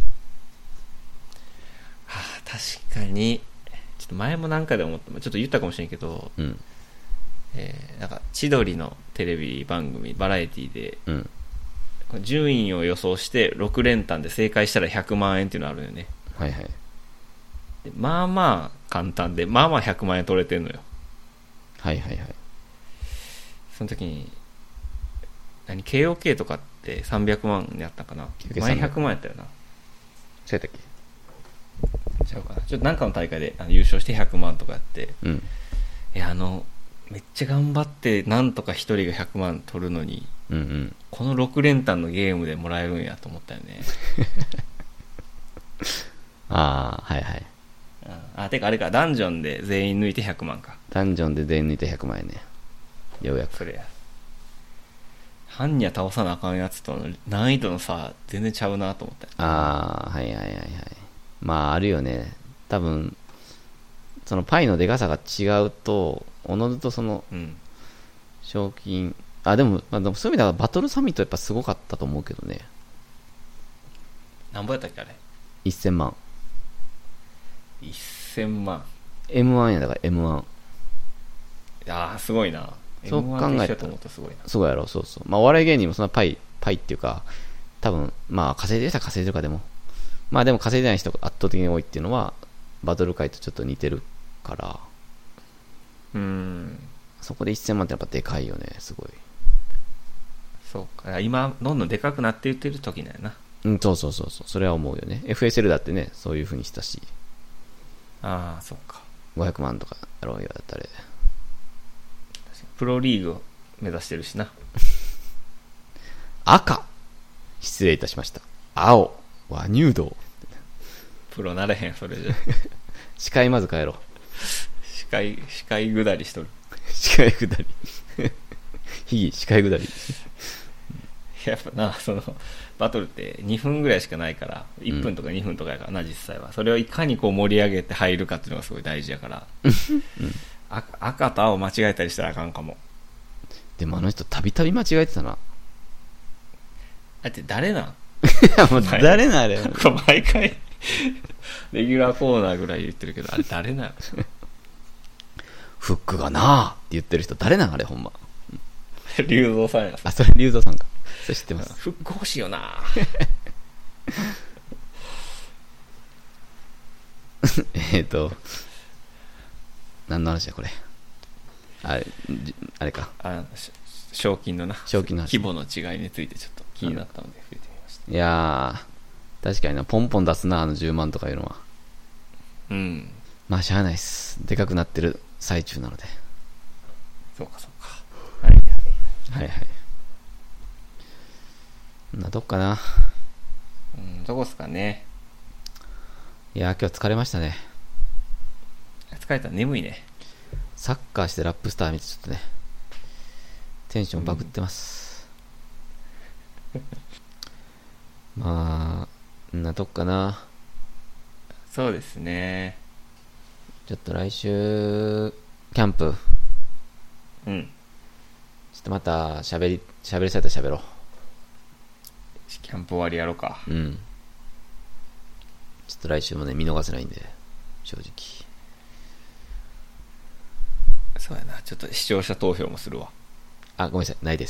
はあ、確かに。ちょっと前も何回で思った、ちょっと言ったかもしれんけど、 うん、 なんか千鳥のテレビ番組バラエティで、 うん、 順位を予想して6連単で正解したら100万円っていうのあるよね。 はいはい。 でまあまあ簡単で、まあまあ100万円取れてんのよ。 はいはいはい。 その時にKOK とかって300万にあったかな。前100万やったよな。 そうやったっけ。 違うかな。ちょっとなんかの大会で優勝して100万とかやって、 うん、 いやめっちゃ頑張ってなんとか1人が100万取るのに、 うんうん、 この6連単のゲームでもらえるんやと思ったよねああ、はいはい。 てかあれか、ダンジョンで全員抜いて100万か。 ダンジョンで全員抜いて100万円ね。ようやく。 それや。ハンニャ倒さなあかんやつとの難易度の差全然ちゃうなと思ったよ。 ああ、はいはいはいはい。まああるよね。多分そのパイのでかさが違うとおのずとその賞金、でもそういう意味ではバトルサミットやっぱすごかったと思うけどね。 何ぼやったっけあれ。 1000万。 1000万。 M1 や。だから M1。 ああすごいな。 そう考えたらすごいな。 そうやろ。そうそう。まあお笑い芸人もそんなパイっていうか、多分まあ稼いでる人は稼いでるか。でもまあでも稼いでない人が圧倒的に多いっていうのはバトル界とちょっと似てるから、そこで1000万ってやっぱでかいよね。すごい。 そうか、今どんどんでかくなっていってる時なんやな。 うん、そうそうそうそう、それは思うよね。 FSL だってねそういう風にしたし。 ああそっか。 500万とかやろうよだったら。 プロリーグを目指してるしな。 赤、失礼いたしました。青は入道。 プロなれへんそれじゃ視界まず変えろ。 視界下りしとる。 視界下りひぎ視界下りやっぱな、そのバトルって2分ぐらいしかないから、1分とか2分とかやからな、実際はそれをいかにこう盛り上げて入るかっていうのがすごい大事やから、赤と青間違えたりしたらあかんかも。 でもあの人たびたび間違えてたな。 だって誰なんもう誰なんあれ毎回レギュラーコーナーぐらい言ってるけど、あれ誰なんフックがなーって言ってる人誰なんあれほんま。 龍造さんや。 あ、それ龍造さんか。それ知ってます。 フック欲しいよな何の話だこれ。あれか。 賞金のな、 賞金の話。 規模の違いについてちょっと気になったので触れてみました。 いやー確かにな、ポンポン出すな、10万とかいうのは。まあしゃあないっす。でかくなってる最中なので。 そうかそうか。はいはい。どっかな。 どこっすかね。 いや今日疲れましたね。 疲れた。眠いね。 サッカーしてラップスター見てちょっとねテンションバグってます、まあんなとこかな。 そうですね。 ちょっと来週、キャンプ、 うん。 ちょっとまた喋りされたら喋ろキャンプ終わりやろうか。 う。うん。ちょっと来週もね、見逃せないんで、正直。 そうやな。ちょっと視聴者投票もするわ。 あ、ごめんなさい、ないです。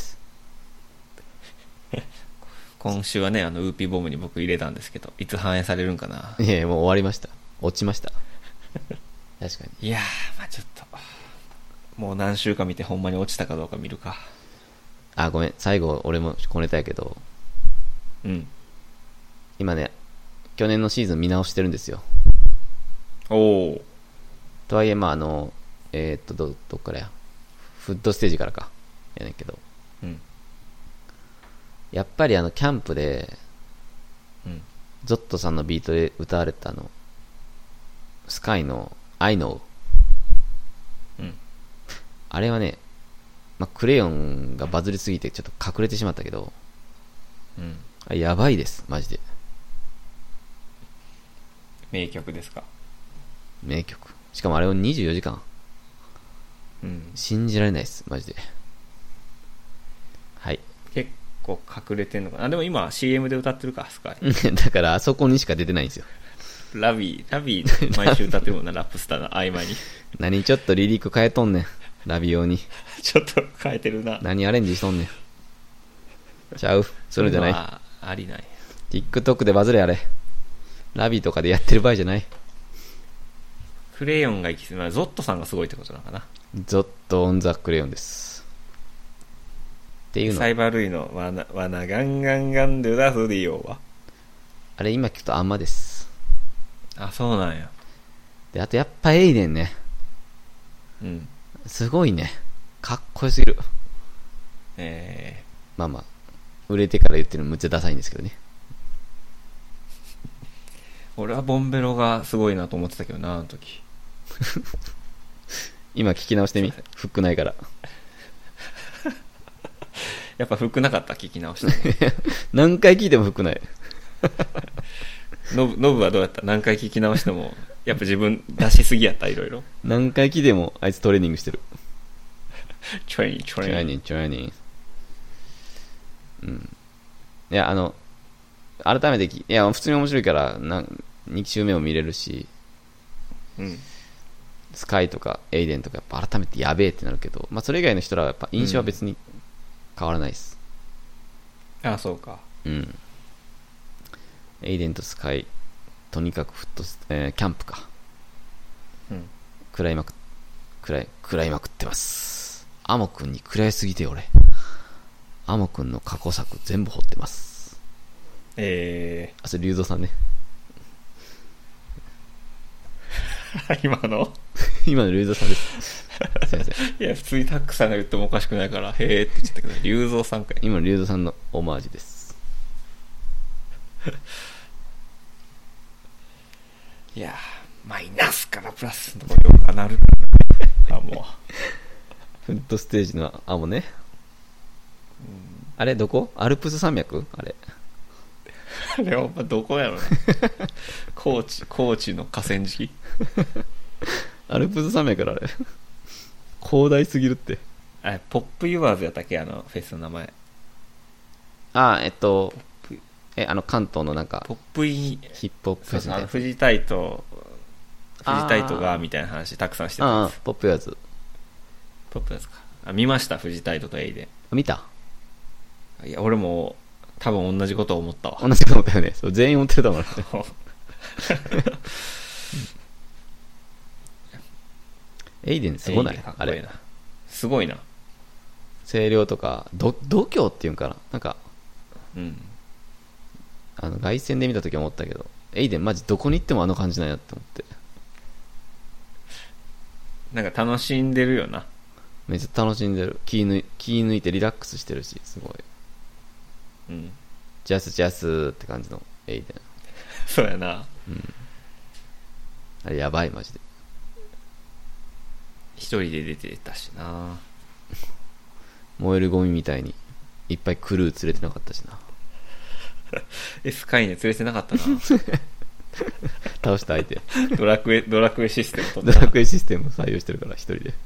今週はね、ウーピーボムに僕入れたんですけど、いつ反映されるんかな。 いや、もう終わりました。落ちました。確かに。 いやー、まあちょっと、もう何週か見てほんまに落ちたかどうか見るか。 あ、ごめん。最後、俺も小ネタやけど、 うん。 今ね、去年のシーズン見直してるんですよ。 おー。 とはいえ、まあ、どっからや。フッドステージからか。やねんけど。 うん。 やっぱりキャンプで、 うん。 ゾットさんのビートで歌われたスカイの I know。 うん。 あれはね、まあ、クレヨンがバズりすぎてちょっと隠れてしまったけど、 うん。 あれやばいです、マジで。 名曲ですか。 名曲。しかもあれを24時間。 うん。 信じられないです、マジで。はい。 結構隠れてんのかな。あ、でも今 CM で歌ってるか、スカイ。 だからあそこにしか出てないんですよ。 ラビー、毎週歌ってるもんな、ラップスターの合間に。 何ちょっとリリック変えとんねん。ラビオに。 ちょっと変えてるな。 何アレンジしとんねん。ちゃう。それじゃない。 ありない。 TikTok でバズれあれ。ラビとかでやってる場合じゃない。 クレヨンが行き過ぎ、ゾットさんがすごいってことなのかな。 ゾットオンザクレヨンです。っていうの。 サイバー類のワナガンガンガンドゥダフディオはあれ今聞くとあんまです。 あ、そうなんや。 で、あとやっぱエイデンね。 うん。 すごいね。かっこよすぎる。まあまあ、売れてから言ってるのむっちゃダサいんですけどね。 俺はボンベロがすごいなと思ってたけどな、あの時。 今聞き直してみ。フックないから。 やっぱフックなかった、聞き直して。 何回聞いてもフックない。 ノブはどうやった？何回聞き直しても、やっぱ自分出しすぎやった、いろいろ。 何回聞いてもあいつトレーニングしてる。 トレーニング。 うん。いや、改めていや、普通に面白いから、2週目も見れるし、 うん。 スカイとかエイデンとかやっぱ改めてやべえってなるけど、まあそれ以外の人らはやっぱ印象は別に変わらないです。 ああ、そうか。 うん。エイデンとスカイ、とにかくキャンプか。 うん。 食らいまくってます。アモくんに食らいすぎて俺。アモくんの過去作全部掘ってます。あ、それ龍造さんね。 今の今の龍造さんです。すいません。 いや、普通にタックさんが言ってもおかしくないから、へーって言っちゃったけど、龍造さんかい。 今の龍造さんのオマージュです。 いやー、マイナスからプラスのところよくなる。あ、もう。フッドステージのアモね。あれどこ？アルプス山脈？あれ。 あれはどこやろな。高知の河川敷。 アルプス山脈からあれ。広大すぎるって。 あれ、ポップユアーズやったっけ、フェスの名前。 関東のなんか、 ポップイヒップホップフェスみたいな。 藤タイトが、みたいな話たくさんしてたんです。 ポップやつ。 ポップですか。見ました、藤タイトとエイで。 見た？ いや、俺も、多分同じことを思ったわ。 同じこと思ったよね。そう、全員思ってたもんね。エイデンすごない？あれ。 すごいな。 声量とか、度胸っていうんかな。なんか、 うん。 凱旋で見た時思ったけど、エイデンマジどこに行ってもあの感じなんやって思って。 なんか楽しんでるよな。 めっちゃ楽しんでる。気抜いてリラックスしてるし、すごい。 うん。 ジャスって感じのエイデン。 そうやな。 うん。あれやばい、マジで。 一人で出てたしな。 燃えるゴミみたいにいっぱいクルー連れてなかったしな。 スカイに連れてなかったな。 倒した相手。 ドラクエシステムとドラクエシステムを採用してるから一人で。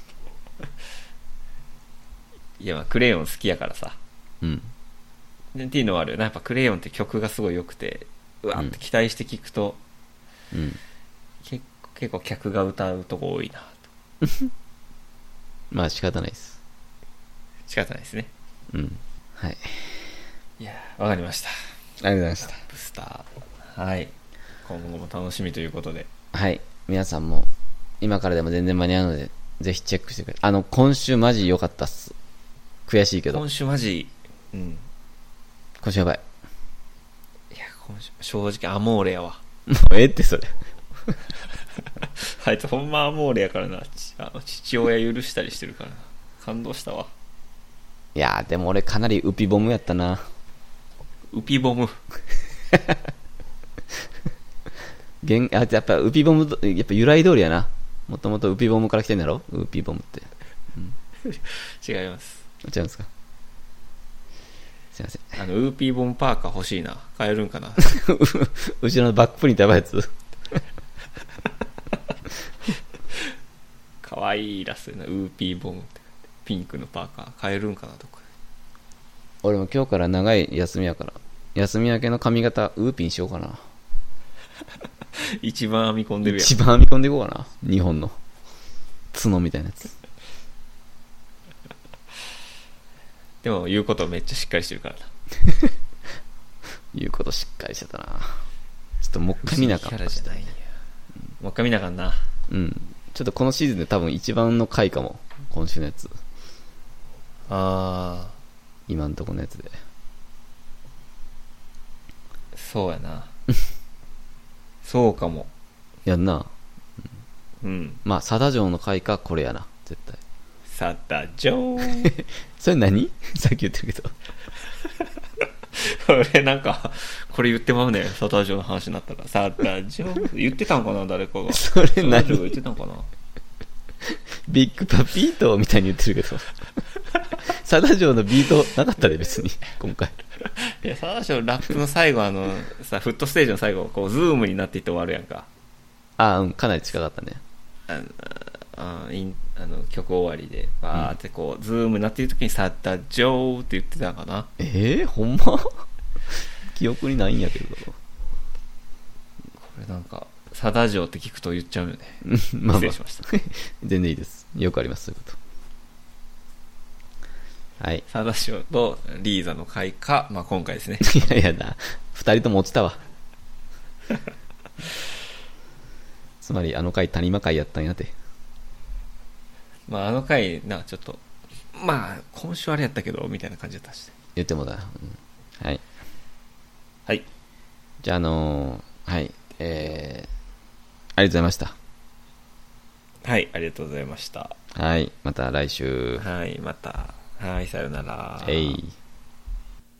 いや、まあクレヨン好きやからさ。 うん。 でっていうのはある。やっぱクレヨンって曲がすごい良くて、うわーって期待して聴くと、 うん。 結構客が歌うとこ多いなと。 まあ仕方ないです。 仕方ないですね。 うん。はい。 いやー、わかりました。 ありがとうございました。 ブスター。はい。今後も楽しみということで。 はい。皆さんも、今からでも全然間に合うので、ぜひチェックしてください。今週マジ良かったっす。悔しいけど。 今週マジ、うん。 今週やばい。 いや、今週、正直アモーレやわ。 もうええってそれ。 あいつほんまアモーレやからな。父親許したりしてるからな。感動したわ。 いやー、でも俺かなりウピボムやったな。 ウピボム。 やっぱウピボム、やっぱ由来通りやな。もともとウピボムから来てんだろウピボムって。 うん、違います。 違うんですか。すいません。 ウーピーボムパーカー欲しいな。買えるんかな。 後ろのバックプリントやばいやつ。 かわいいイラストな。ウーピーボムってピンクのパーカー買えるんかなとか。 俺も今日から長い休みやから、休み明けの髪型ウーピンしようかな。 一番編み込んでるやん。 一番編み込んでいこうかな。日本の角みたいなやつ。 でも言うことめっちゃしっかりしてるからな。 言うことしっかりしてたな。ちょっともう一回見なあかん。 キャラじゃないんや。もう一回見なあかんな。 うん。ちょっとこのシーズンで多分一番の回かも。今週のやつ。 ああ。 今んとこのやつで。 そうやな。そうかも。 やんな。 うん。 まあ、サダ城の回かこれやな。絶対。 サダ城ー。 それ何さっき言ってるけど。 俺なんか、これ言ってまうね。サダ城の話になったら。サダ城言ってたんかな誰かが。 それ何言ってたんかなビッグパピートみたいに言ってるけど。サダ城のビートなかったで別に、今回。 いや、サダ城ラップの最後さ、フットステージの最後、こう、ズームになっていって終わるやんか。 あ、うん、かなり近かったね。 曲終わりで、バーってこう、ズームになっている時にサダ城って言ってたんかな。 ほんま記憶にないんやけど。これなんか、サダ城って聞くと言っちゃうよね。 まあ、 失礼しました。 全然いいです。よくあります、そういうこと。はい。 サダ城とリーザの回か、まあ今回ですね。 いやいやな、二人とも落ちたわ。つまりあの回谷間回やったんやて。 まああの回な、ちょっと、まあ今週あれやったけど、みたいな感じだったし。 言ってもだ。うん、はい。 はい。 じゃあはい。ありがとうございました。 はい、ありがとうございました。 はい、また来週。 はい、また。はい、さよなら。 えい。